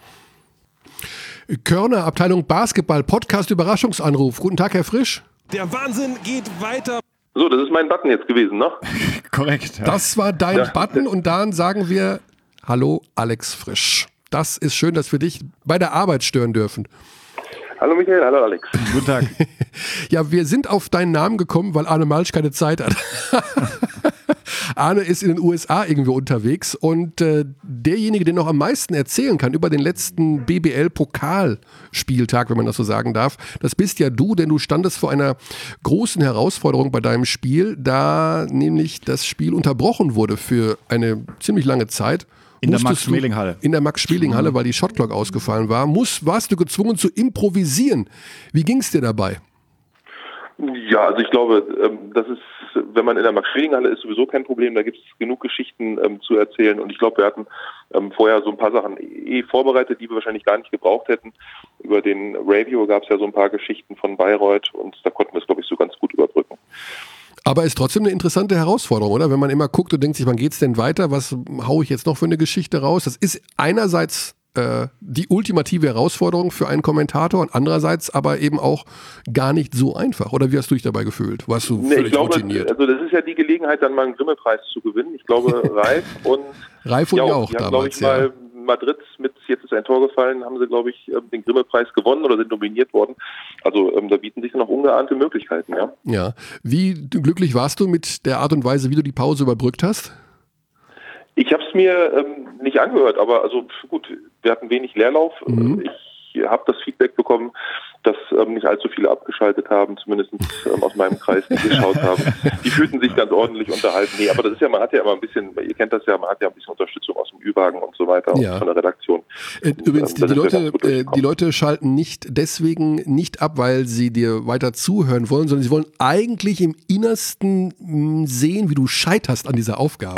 Körner, Abteilung Basketball, Podcast Überraschungsanruf. Guten Tag, Herr Frisch. Der Wahnsinn geht weiter. So, das ist mein Button jetzt gewesen, ne? Korrekt. Ja. Das war dein Button und dann sagen wir Hallo, Alex Frisch. Das ist schön, dass wir dich bei der Arbeit stören dürfen. Hallo Michael, hallo Alex. Guten Tag. Ja, wir sind auf deinen Namen gekommen, weil Arne Malsch keine Zeit hat. Arne ist in den USA irgendwo unterwegs und derjenige, der noch am meisten erzählen kann über den letzten BBL-Pokalspieltag, wenn man das so sagen darf, das bist ja du, denn du standest vor einer großen Herausforderung bei deinem Spiel, da nämlich das Spiel unterbrochen wurde für eine ziemlich lange Zeit. In der Musstest du- Max-Schmeling-Halle. In der Max-Schmeling-Halle, weil die Shotclock ausgefallen war. Warst du gezwungen zu improvisieren? Wie ging es dir dabei? Ja, also ich glaube, das ist, wenn man in der Max-Schmeling-Halle ist, sowieso kein Problem. Da gibt es genug Geschichten zu erzählen. Und ich glaube, wir hatten vorher so ein paar Sachen vorbereitet, die wir wahrscheinlich gar nicht gebraucht hätten. Über den Radio gab es ja so ein paar Geschichten von Bayreuth und da konnten wir es, glaube ich, so ganz gut überbrücken. Aber ist trotzdem eine interessante Herausforderung, oder? Wenn man immer guckt und denkt sich, wann geht's denn weiter? Was haue ich jetzt noch für eine Geschichte raus? Das ist einerseits die ultimative Herausforderung für einen Kommentator und andererseits aber eben auch gar nicht so einfach. Oder wie hast du dich dabei gefühlt? Warst du Nee, völlig ich glaube, routiniert? also das ist ja die Gelegenheit, dann mal einen Grimme-Preis zu gewinnen. Ich glaube, Reif und Reif und Jauch die haben, glaube ich, damals, ja. mal Madrid mit Jetzt ist ein Tor gefallen, haben sie, glaube ich, den Grimme-Preis gewonnen oder sind nominiert worden. Also da bieten sich dann noch ungeahnte Möglichkeiten, ja. Ja. Wie glücklich warst du mit der Art und Weise, wie du die Pause überbrückt hast? Ich habe es mir nicht angehört, aber also gut, wir hatten wenig Leerlauf. Ich habe das Feedback bekommen, dass nicht allzu viele abgeschaltet haben, zumindest aus meinem Kreis, die geschaut haben. Die fühlten sich ganz ordentlich unterhalten. Nee, aber das ist ja, man hat ja immer ein bisschen, ihr kennt das ja, man hat ja ein bisschen Unterstützung aus dem Ü-Wagen und so weiter Ja. und von der Redaktion. Übrigens, da sind wir ganz gut durchgekommen. die Leute schalten deswegen nicht ab, weil sie dir weiter zuhören wollen, sondern sie wollen eigentlich im Innersten sehen, wie du scheiterst an dieser Aufgabe.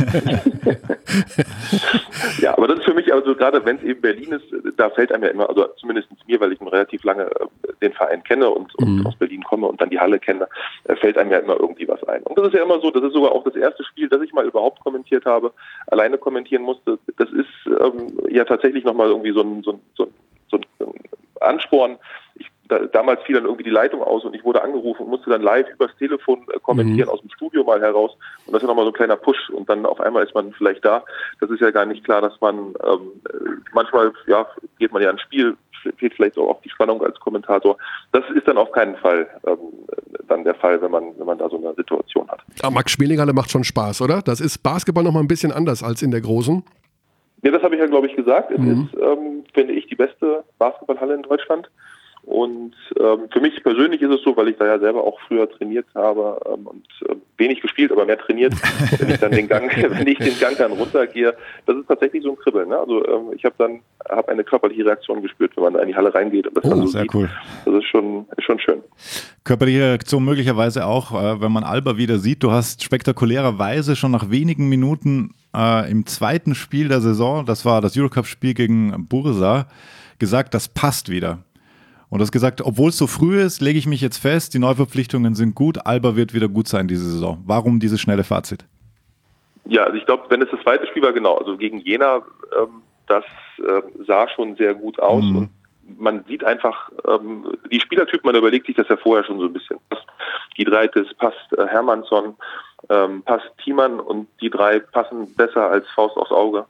Ja, aber das ist für mich, also gerade wenn es eben Berlin ist, da fällt einem ja immer, also zumindest mir, weil ich relativ lange den Verein kenne und aus Berlin komme und dann die Halle kenne, fällt einem ja immer irgendwie was ein. Und das ist ja immer so, das ist sogar auch das erste Spiel, das ich mal überhaupt kommentiert habe, alleine kommentieren musste. Das ist ja tatsächlich nochmal irgendwie so ein Ansporn. Ich damals fiel dann irgendwie die Leitung aus und ich wurde angerufen und musste dann live übers Telefon kommentieren aus dem Studio mal heraus. Und das ist nochmal so ein kleiner Push und dann auf einmal ist man vielleicht da. Das ist ja gar nicht klar, dass man manchmal geht man ja ins Spiel, fehlt vielleicht auch die Spannung als Kommentator. Das ist dann auf keinen Fall dann der Fall, wenn man da so eine Situation hat. Aber Max Schmelinghalle macht schon Spaß, oder? Das ist Basketball nochmal ein bisschen anders als in der großen. Ja, das habe ich ja, glaube ich, gesagt. Es ist, finde ich, die beste Basketballhalle in Deutschland. Und für mich persönlich ist es so, weil ich da ja selber auch früher trainiert habe und wenig gespielt, aber mehr trainiert, wenn ich den Gang dann runtergehe, das ist tatsächlich so ein Kribbeln. Ne? Also ich habe eine körperliche Reaktion gespürt, wenn man da in die Halle reingeht und das dann so sehr sieht. Cool. Das ist schon schön. Körperliche Reaktion möglicherweise auch, wenn man Alba wieder sieht. Du hast spektakulärerweise schon nach wenigen Minuten im zweiten Spiel der Saison, das war das Eurocup-Spiel gegen Bursa, gesagt, das passt wieder. Und du hast gesagt, obwohl es so früh ist, lege ich mich jetzt fest, die Neuverpflichtungen sind gut, Alba wird wieder gut sein diese Saison. Warum dieses schnelle Fazit? Ja, also ich glaube, wenn es das zweite Spiel war, genau, also gegen Jena, das sah schon sehr gut aus und man sieht einfach, die Spielertypen, man überlegt sich das ja vorher schon so ein bisschen. Giedraitis, passt Hermannsson, passt Thiemann und die drei passen besser als Faust aufs Auge,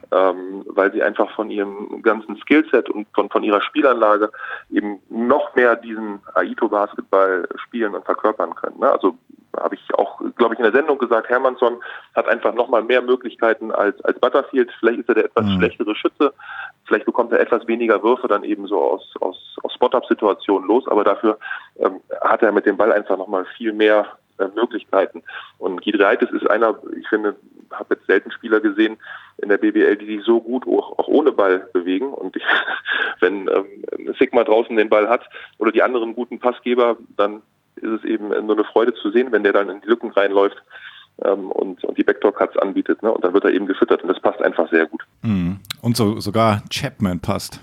weil sie einfach von ihrem ganzen Skillset und von ihrer Spielanlage eben noch mehr diesen Aito-Basketball spielen und verkörpern können. Ne? Also habe ich auch, glaube ich, in der Sendung gesagt, Hermannsson hat einfach nochmal mehr Möglichkeiten als Butterfield. Vielleicht ist er der etwas schlechtere Schütze, vielleicht bekommt er etwas weniger Würfe dann eben so aus Spot-Up-Situationen los, aber dafür hat er mit dem Ball einfach nochmal viel mehr Möglichkeiten. Und Giedraitis ist einer, ich finde, habe jetzt selten Spieler gesehen in der BBL, die sich so gut auch ohne Ball bewegen. Und wenn Sigma draußen den Ball hat oder die anderen guten Passgeber, dann ist es eben nur eine Freude zu sehen, wenn der dann in die Lücken reinläuft und die Backdoor-Cuts anbietet. Ne? Und dann wird er eben gefüttert und das passt einfach sehr gut. Und sogar Chapman passt.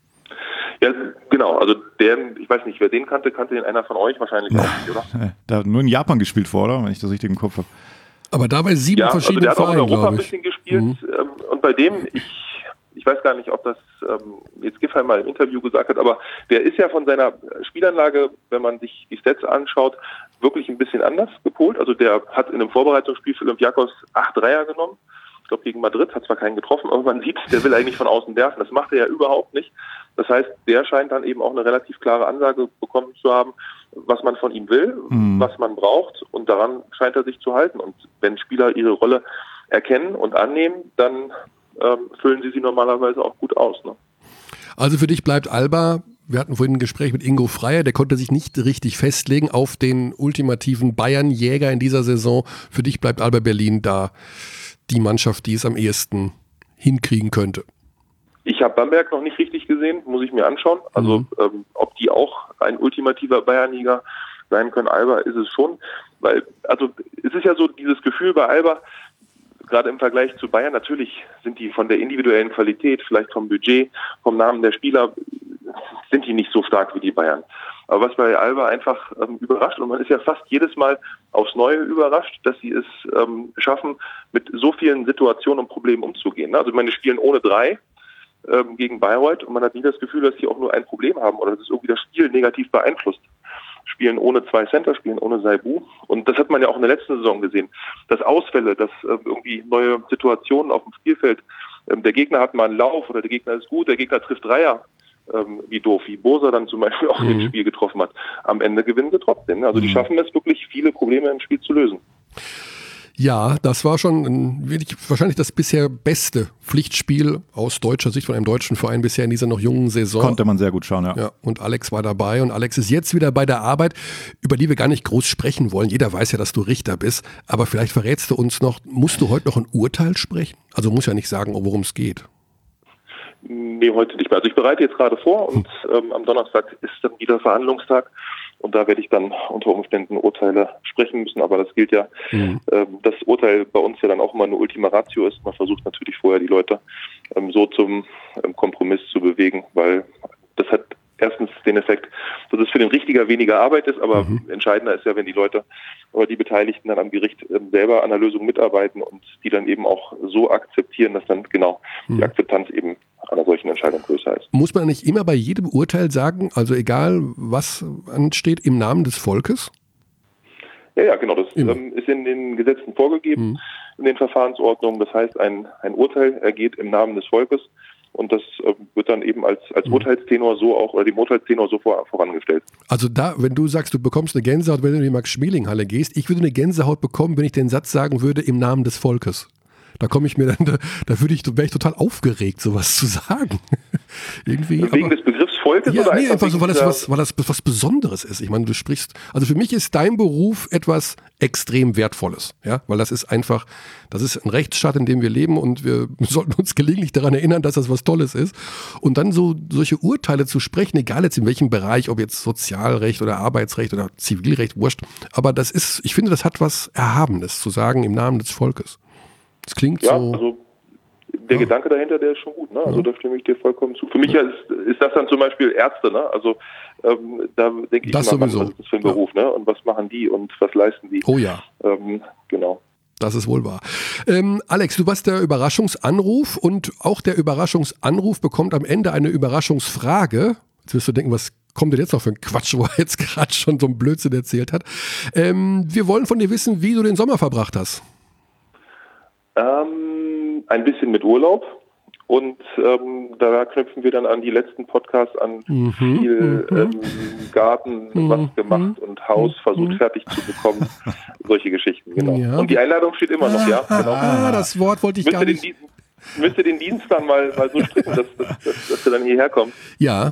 Ja, genau. Also ich weiß nicht, wer den kannte den einer von euch wahrscheinlich auch nicht, oder? Der hat nur in Japan gespielt vorher, wenn ich das richtig im Kopf habe. Aber dabei 7 verschiedene Vereine, Vereine, der hat auch in Europa ein glaube ich. bisschen gespielt. Und bei dem, ich weiß gar nicht, ob das jetzt Giffey mal im Interview gesagt hat, aber der ist ja von seiner Spielanlage, wenn man sich die Stats anschaut, wirklich ein bisschen anders gepolt. Also der hat in einem Vorbereitungsspiel für Olympiakos 8 Dreier genommen. Ich glaube gegen Madrid, hat zwar keinen getroffen, aber man sieht, der will eigentlich von außen werfen. Das macht er ja überhaupt nicht. Das heißt, der scheint dann eben auch eine relativ klare Ansage bekommen zu haben, was man von ihm will, was man braucht, und daran scheint er sich zu halten. Und wenn Spieler ihre Rolle erkennen und annehmen, dann füllen sie normalerweise auch gut aus. Ne? Also für dich bleibt Alba, wir hatten vorhin ein Gespräch mit Ingo Freier, der konnte sich nicht richtig festlegen auf den ultimativen Bayern-Jäger in dieser Saison. Für dich bleibt Alba Berlin da die Mannschaft, die es am ehesten hinkriegen könnte. Ich habe Bamberg noch nicht richtig gesehen, muss ich mir anschauen. Also ob die auch ein ultimativer Bayernliga sein können. Alba ist es schon, weil also es ist ja so dieses Gefühl bei Alba, gerade im Vergleich zu Bayern, natürlich sind die von der individuellen Qualität, vielleicht vom Budget, vom Namen der Spieler, sind die nicht so stark wie die Bayern. Aber was bei Alba einfach überrascht, und man ist ja fast jedes Mal aufs Neue überrascht, dass sie es schaffen, mit so vielen Situationen und Problemen umzugehen. Also ich meine, die spielen ohne 3 gegen Bayreuth und man hat nie das Gefühl, dass sie auch nur ein Problem haben oder dass es irgendwie das Spiel negativ beeinflusst. Spielen ohne 2 Center, spielen ohne Saibu. Und das hat man ja auch in der letzten Saison gesehen. Dass Ausfälle, dass irgendwie neue Situationen auf dem Spielfeld, der Gegner hat mal einen Lauf oder der Gegner ist gut, der Gegner trifft Dreier, wie doof, wie Bursa dann zum Beispiel auch im Spiel getroffen hat. Am Ende gewinnen sie trotzdem. Also die schaffen es wirklich, viele Probleme im Spiel zu lösen. Ja, das war schon wahrscheinlich das bisher beste Pflichtspiel aus deutscher Sicht von einem deutschen Verein bisher in dieser noch jungen Saison. Konnte man sehr gut schauen, ja. Ja, und Alex war dabei und Alex ist jetzt wieder bei der Arbeit, über die wir gar nicht groß sprechen wollen. Jeder weiß ja, dass du Richter bist, aber vielleicht verrätst du uns noch, musst du heute noch ein Urteil sprechen? Also muss ja nicht sagen, worum es geht. Nee, heute nicht mehr. Also ich bereite jetzt gerade vor und am Donnerstag ist dann wieder Verhandlungstag. Und da werde ich dann unter Umständen Urteile sprechen müssen. Aber das gilt ja, das Urteil bei uns ja dann auch immer eine Ultima Ratio ist. Man versucht natürlich vorher die Leute so zum Kompromiss zu bewegen, weil das hat erstens den Effekt, dass es für den Richtiger weniger Arbeit ist, aber entscheidender ist ja, wenn die Leute oder die Beteiligten dann am Gericht selber an der Lösung mitarbeiten und die dann eben auch so akzeptieren, dass dann genau die Akzeptanz eben einer solchen Entscheidung größer ist. Muss man nicht immer bei jedem Urteil sagen, also egal was ansteht, im Namen des Volkes? Ja, genau. Das ist in den Gesetzen vorgegeben, in den Verfahrensordnungen. Das heißt, ein Urteil ergeht im Namen des Volkes und das wird dann eben als Urteilstenor so auch, oder dem Urteilstenor so vorangestellt. Also da, wenn du sagst, du bekommst eine Gänsehaut, wenn du in die Max-Schmeling-Halle gehst, ich würde eine Gänsehaut bekommen, wenn ich den Satz sagen würde, im Namen des Volkes. Da komme ich mir dann, wäre ich total aufgeregt, sowas zu sagen. Irgendwie. Wegen des Begriffs Volkes? Ja, oder einfach so, weil das was Besonderes ist. Ich meine, du sprichst, also für mich ist dein Beruf etwas extrem Wertvolles, ja, weil das ist ein Rechtsstaat, in dem wir leben und wir sollten uns gelegentlich daran erinnern, dass das was Tolles ist. Und dann solche Urteile zu sprechen, egal jetzt in welchem Bereich, ob jetzt Sozialrecht oder Arbeitsrecht oder Zivilrecht, wurscht, aber ich finde, das hat was Erhabenes, zu sagen im Namen des Volkes. Das klingt so. Also der Gedanke dahinter, der ist schon gut, ne? Also da stimme ich dir vollkommen zu. Für mich ist das dann zum Beispiel Ärzte, ne? Also da denke ich das immer, sowieso. Was ist das für ein Beruf, ne? Und was machen die und was leisten die? Oh ja. Genau. Das ist wohl wahr. Alex, du warst der Überraschungsanruf und auch der Überraschungsanruf bekommt am Ende eine Überraschungsfrage. Jetzt wirst du denken, was kommt denn jetzt noch für ein Quatsch, wo er jetzt gerade schon so einen Blödsinn erzählt hat. Wir wollen von dir wissen, wie du den Sommer verbracht hast. Ein bisschen mit Urlaub und da knüpfen wir dann an die letzten Podcasts an, viel Garten, was gemacht und Haus versucht fertig zu bekommen, solche Geschichten, genau. Ja. Und die Einladung steht immer noch, ja. Genau. Das Wort wollte ich gar nicht. Müsste den Dienst dann mal so stricken, dass du dann hierher kommst. Ja,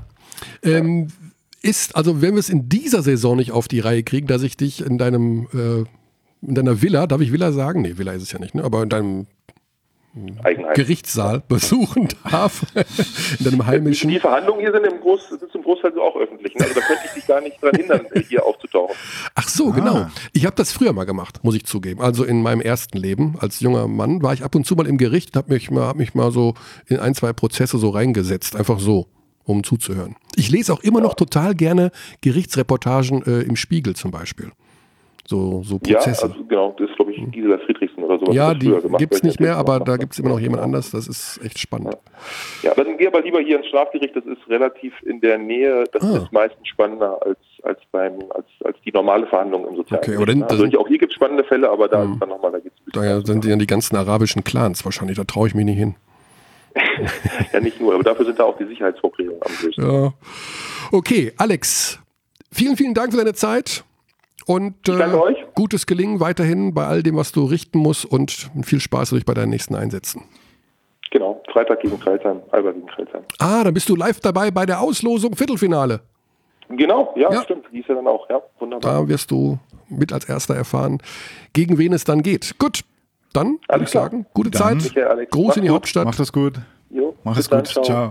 also wenn wir es in dieser Saison nicht auf die Reihe kriegen, dass ich dich in deiner Villa, darf ich Villa sagen? Nee, Villa ist es ja nicht, ne? Aber in deinem Gerichtssaal besuchen darf, in deinem heimischen. Die Verhandlungen hier sind zum Großteil so auch öffentlich. Ne? Also da könnte ich dich gar nicht dran hindern, hier aufzutauchen. Ach so, genau. Ich habe das früher mal gemacht, muss ich zugeben. Also in meinem ersten Leben als junger Mann war ich ab und zu mal im Gericht und hab mich mal so in 1-2 Prozesse so reingesetzt, einfach so, um zuzuhören. Ich lese auch immer noch total gerne Gerichtsreportagen im Spiegel zum Beispiel. So Prozesse. Ja, also genau, das ist, glaube ich, Gisela Friedrichsen oder sowas. Ja, die gibt es nicht mehr, aber da gibt es immer noch jemand anders. Das ist echt spannend. Ja, dann geh aber lieber hier ins Strafgericht. Das ist relativ in der Nähe. Das ist meistens spannender als die normale Verhandlung im Sozialgericht. Okay, also auch hier gibt es spannende Fälle, aber da ist dann nochmal, da geht's. Da sind ja die ganzen arabischen Clans wahrscheinlich. Da traue ich mich nicht hin. Ja, nicht nur, aber dafür sind da auch die Sicherheitsvorkehrungen am größten. Ja. Okay, Alex, vielen, vielen Dank für deine Zeit. Und danke euch. Gutes Gelingen weiterhin bei all dem, was du richten musst und viel Spaß natürlich bei deinen nächsten Einsätzen. Genau, Freitag gegen Kreilsheim, Alba gegen Kreilsheim. Dann bist du live dabei bei der Auslosung Viertelfinale. Genau, ja, stimmt, die ist ja dann auch, ja, wunderbar. Da wirst du mit als Erster erfahren, gegen wen es dann geht. Gut, dann würde ich sagen, gute Zeit, Gruß in die Hauptstadt. Mach das gut. Jo, mach es gut, ciao.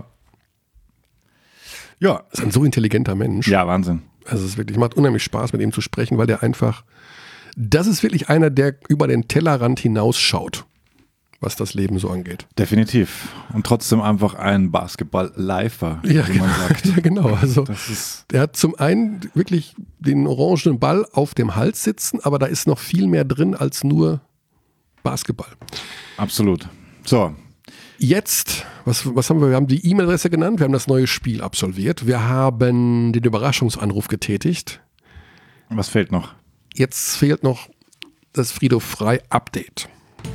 Ja. Das ist ein so intelligenter Mensch. Ja, Wahnsinn. Also es wirklich macht unheimlich Spaß, mit ihm zu sprechen, weil das ist wirklich einer, der über den Tellerrand hinausschaut, was das Leben so angeht. Definitiv. Und trotzdem einfach ein Basketball-Lifer, wie man sagt. Ja, genau. Also der hat zum einen wirklich den orangenen Ball auf dem Hals sitzen, aber da ist noch viel mehr drin als nur Basketball. Absolut. So. Jetzt, was haben wir? Wir haben die E-Mail-Adresse genannt, wir haben das neue Spiel absolviert, wir haben den Überraschungsanruf getätigt. Was fehlt noch? Jetzt fehlt noch das Frido Frei Update.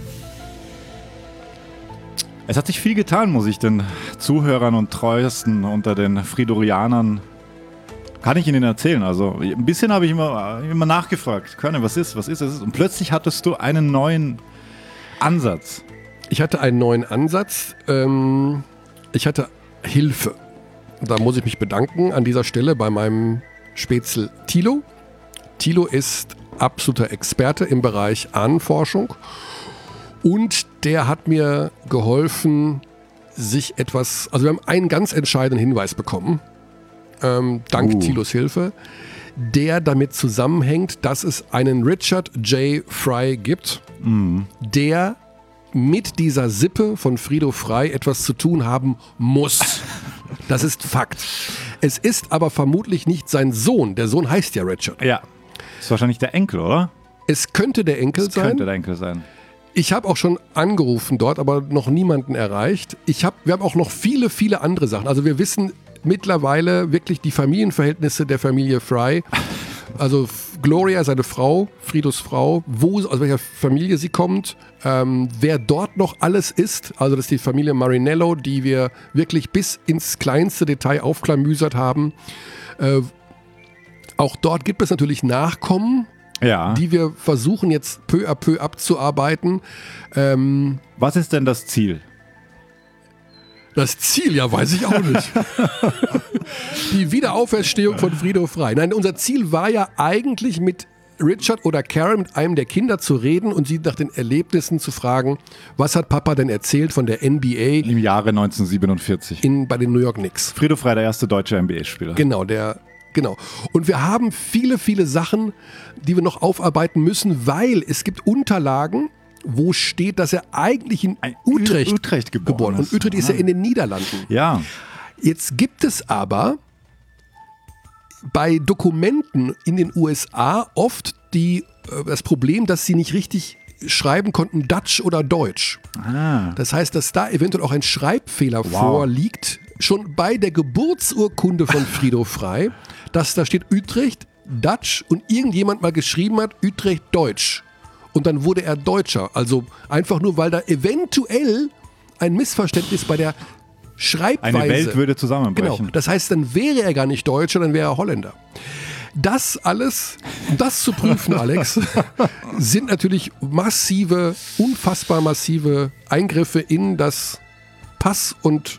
Es hat sich viel getan, muss ich den Zuhörern und Treuesten unter den Fridorianern, kann ich Ihnen erzählen. Also ein bisschen habe ich immer nachgefragt. Körne, was ist? Und plötzlich hattest du einen neuen Ansatz. Ich hatte einen neuen Ansatz. Ich hatte Hilfe. Da muss ich mich bedanken an dieser Stelle bei meinem Spätzle Thilo. Thilo ist absoluter Experte im Bereich Ahnenforschung und der hat mir geholfen, also wir haben einen ganz entscheidenden Hinweis bekommen, dank Thilos Hilfe, der damit zusammenhängt, dass es einen Richard J. Fry gibt, der mit dieser Sippe von Frido Frey etwas zu tun haben muss. Das ist Fakt. Es ist aber vermutlich nicht sein Sohn. Der Sohn heißt ja Richard. Ja. Ist wahrscheinlich der Enkel, oder? Es könnte der Enkel sein. Könnte der Enkel sein. Ich habe auch schon angerufen dort, aber noch niemanden erreicht. Wir haben auch noch viele, viele andere Sachen. Also wir wissen mittlerweile wirklich die Familienverhältnisse der Familie Frey. Also Gloria, seine Frau, Fridos Frau, aus welcher Familie sie kommt, wer dort noch alles ist. Also das ist die Familie Marinello, die wir wirklich bis ins kleinste Detail aufklamüsert haben. Auch dort gibt es natürlich Nachkommen, die wir versuchen jetzt peu à peu abzuarbeiten. Was ist denn das Ziel? Das Ziel, ja, weiß ich auch nicht. Die Wiederauferstehung von Frido Frey. Nein, unser Ziel war ja eigentlich mit Richard oder Karen, mit einem der Kinder zu reden und sie nach den Erlebnissen zu fragen, was hat Papa denn erzählt von der NBA? Im Jahre 1947. Bei den New York Knicks. Frido Frey, der erste deutsche NBA-Spieler. Genau. Und wir haben viele, viele Sachen, die wir noch aufarbeiten müssen, weil es gibt Unterlagen, wo steht, dass er eigentlich in Utrecht geboren ist. Und Utrecht ist ja in den Niederlanden. Ja. Jetzt gibt es aber bei Dokumenten in den USA oft das Problem, dass sie nicht richtig schreiben konnten, Dutch oder Deutsch. Das heißt, dass da eventuell auch ein Schreibfehler vorliegt, schon bei der Geburtsurkunde von Frido Frey, dass da steht Utrecht, Dutch und irgendjemand mal geschrieben hat, Utrecht, Deutsch. Und dann wurde er Deutscher. Also einfach nur, weil da eventuell ein Missverständnis bei der Schreibweise. Eine Welt würde zusammenbrechen. Genau. Das heißt, dann wäre er gar nicht Deutscher, dann wäre er Holländer. Das alles, um das zu prüfen, Alex, sind natürlich unfassbar massive Eingriffe in das Pass- und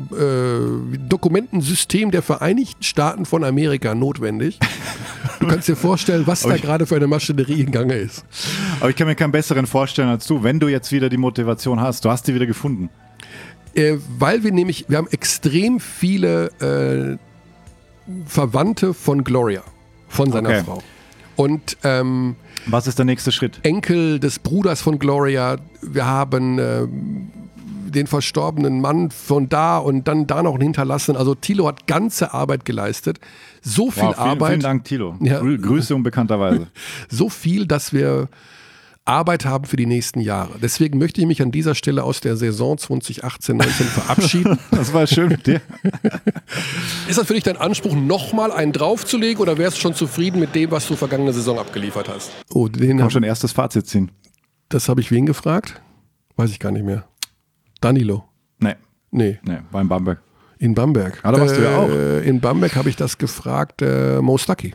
Dokumentensystem der Vereinigten Staaten von Amerika notwendig. Du kannst dir vorstellen, was da gerade für eine Maschinerie in Gange ist. Aber ich kann mir keinen besseren vorstellen als du, wenn du jetzt wieder die Motivation hast. Du hast die wieder gefunden. Weil wir haben extrem viele Verwandte von Gloria, von seiner Frau. Und was ist der nächste Schritt? Enkel des Bruders von Gloria. Wir haben den verstorbenen Mann von da und dann da noch einen hinterlassen. Also Thilo hat ganze Arbeit geleistet. So viel Arbeit. Vielen Dank, Thilo. Ja. Grüße unbekannterweise. So viel, dass wir Arbeit haben für die nächsten Jahre. Deswegen möchte ich mich an dieser Stelle aus der Saison 2018-19 verabschieden. Das war schön mit dir. Ist das für dich dein Anspruch, nochmal einen draufzulegen oder wärst du schon zufrieden mit dem, was du vergangene Saison abgeliefert hast? Oh, Kann man schon erstes Fazit ziehen. Das habe ich wen gefragt? Weiß ich gar nicht mehr. Danilo. Nee, war in Bamberg. In Bamberg. Da warst du ja auch. In Bamberg habe ich das gefragt, Mo Stuckey.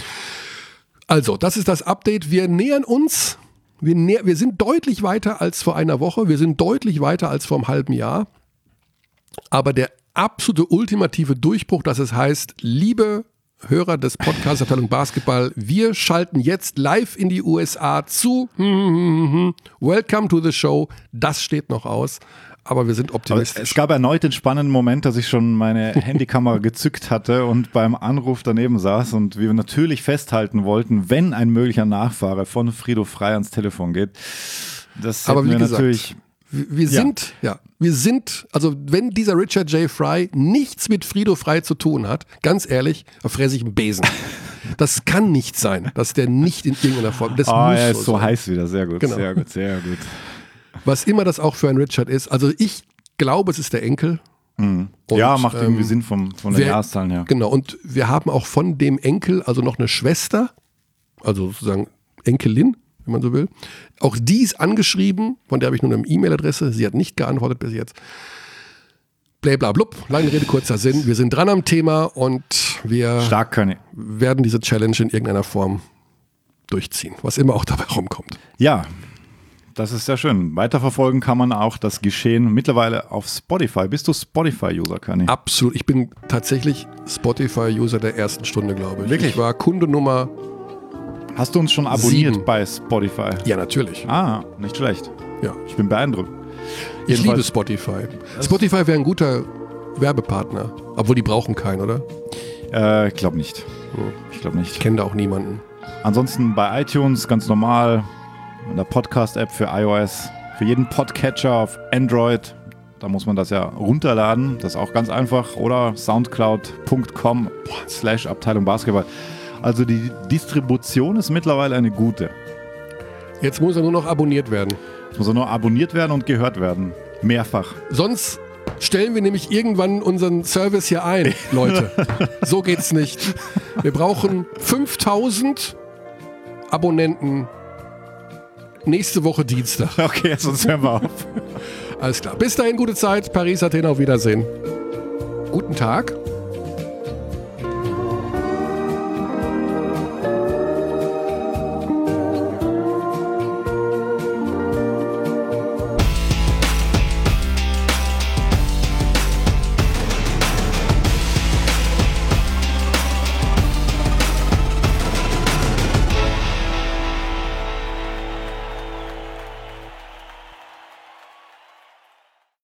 Also, das ist das Update. Wir nähern uns. Wir sind deutlich weiter als vor einer Woche. Wir sind deutlich weiter als vor einem halben Jahr. Aber der absolute ultimative Durchbruch, dass es heißt, liebe Hörer des Podcasts Abteilung Basketball, wir schalten jetzt live in die USA zu. Welcome to the show. Das steht noch aus. Aber wir sind optimistisch. Es gab erneut den spannenden Moment, dass ich schon meine Handykamera gezückt hatte und beim Anruf daneben saß und wir natürlich festhalten wollten, wenn ein möglicher Nachfahre von Frido Frey ans Telefon geht. Das aber wie gesagt, natürlich. Wir sind, also wenn dieser Richard J. Frey nichts mit Frido Frey zu tun hat, ganz ehrlich, da fräse ich einen Besen. Das kann nicht sein, dass der nicht in irgendeiner Form, das muss er ist so sein. heiß wieder, sehr gut, genau. Sehr gut, sehr gut. Was immer das auch für ein Richard ist, also ich glaube, es ist der Enkel. Und, ja, macht irgendwie Sinn von den Jahreszahlen her. Genau, und wir haben auch von dem Enkel, also noch eine Schwester, also sozusagen Enkelin, wenn man so will. Auch die ist angeschrieben, von der habe ich nur eine E-Mail-Adresse, sie hat nicht geantwortet bis jetzt. Blablablub, lange Rede, kurzer Sinn, wir sind dran am Thema und wir werden diese Challenge in irgendeiner Form durchziehen, was immer auch dabei rumkommt. Ja, das ist sehr schön. Weiterverfolgen kann man auch das Geschehen mittlerweile auf Spotify. Bist du Spotify-User, Kani? Absolut. Ich bin tatsächlich Spotify-User der ersten Stunde, glaube ich. Wirklich? Ich war Kunde Nummer. Hast du uns schon abonniert bei Spotify? Ja, natürlich. Nicht schlecht. Ja. Ich bin beeindruckt. Ich liebe Spotify. Spotify wäre ein guter Werbepartner. Obwohl die brauchen keinen, oder? Ich glaube nicht. Ich kenne da auch niemanden. Ansonsten bei iTunes ganz normal. In der Podcast-App für iOS Für jeden Podcatcher auf Android. Da muss man das ja runterladen. Das ist auch ganz einfach. Oder soundcloud.com/Abteilung Basketball. Also die Distribution ist mittlerweile eine gute. Jetzt muss er nur noch abonniert werden. Jetzt muss er nur abonniert werden und gehört werden. Mehrfach. Sonst stellen wir nämlich irgendwann unseren Service hier ein, Leute. So geht's nicht. Wir brauchen 5000 Abonnenten nächste Woche Dienstag. Okay, sonst hören wir auf. Alles klar. Bis dahin, gute Zeit. Paris, Athen, auf Wiedersehen. Guten Tag.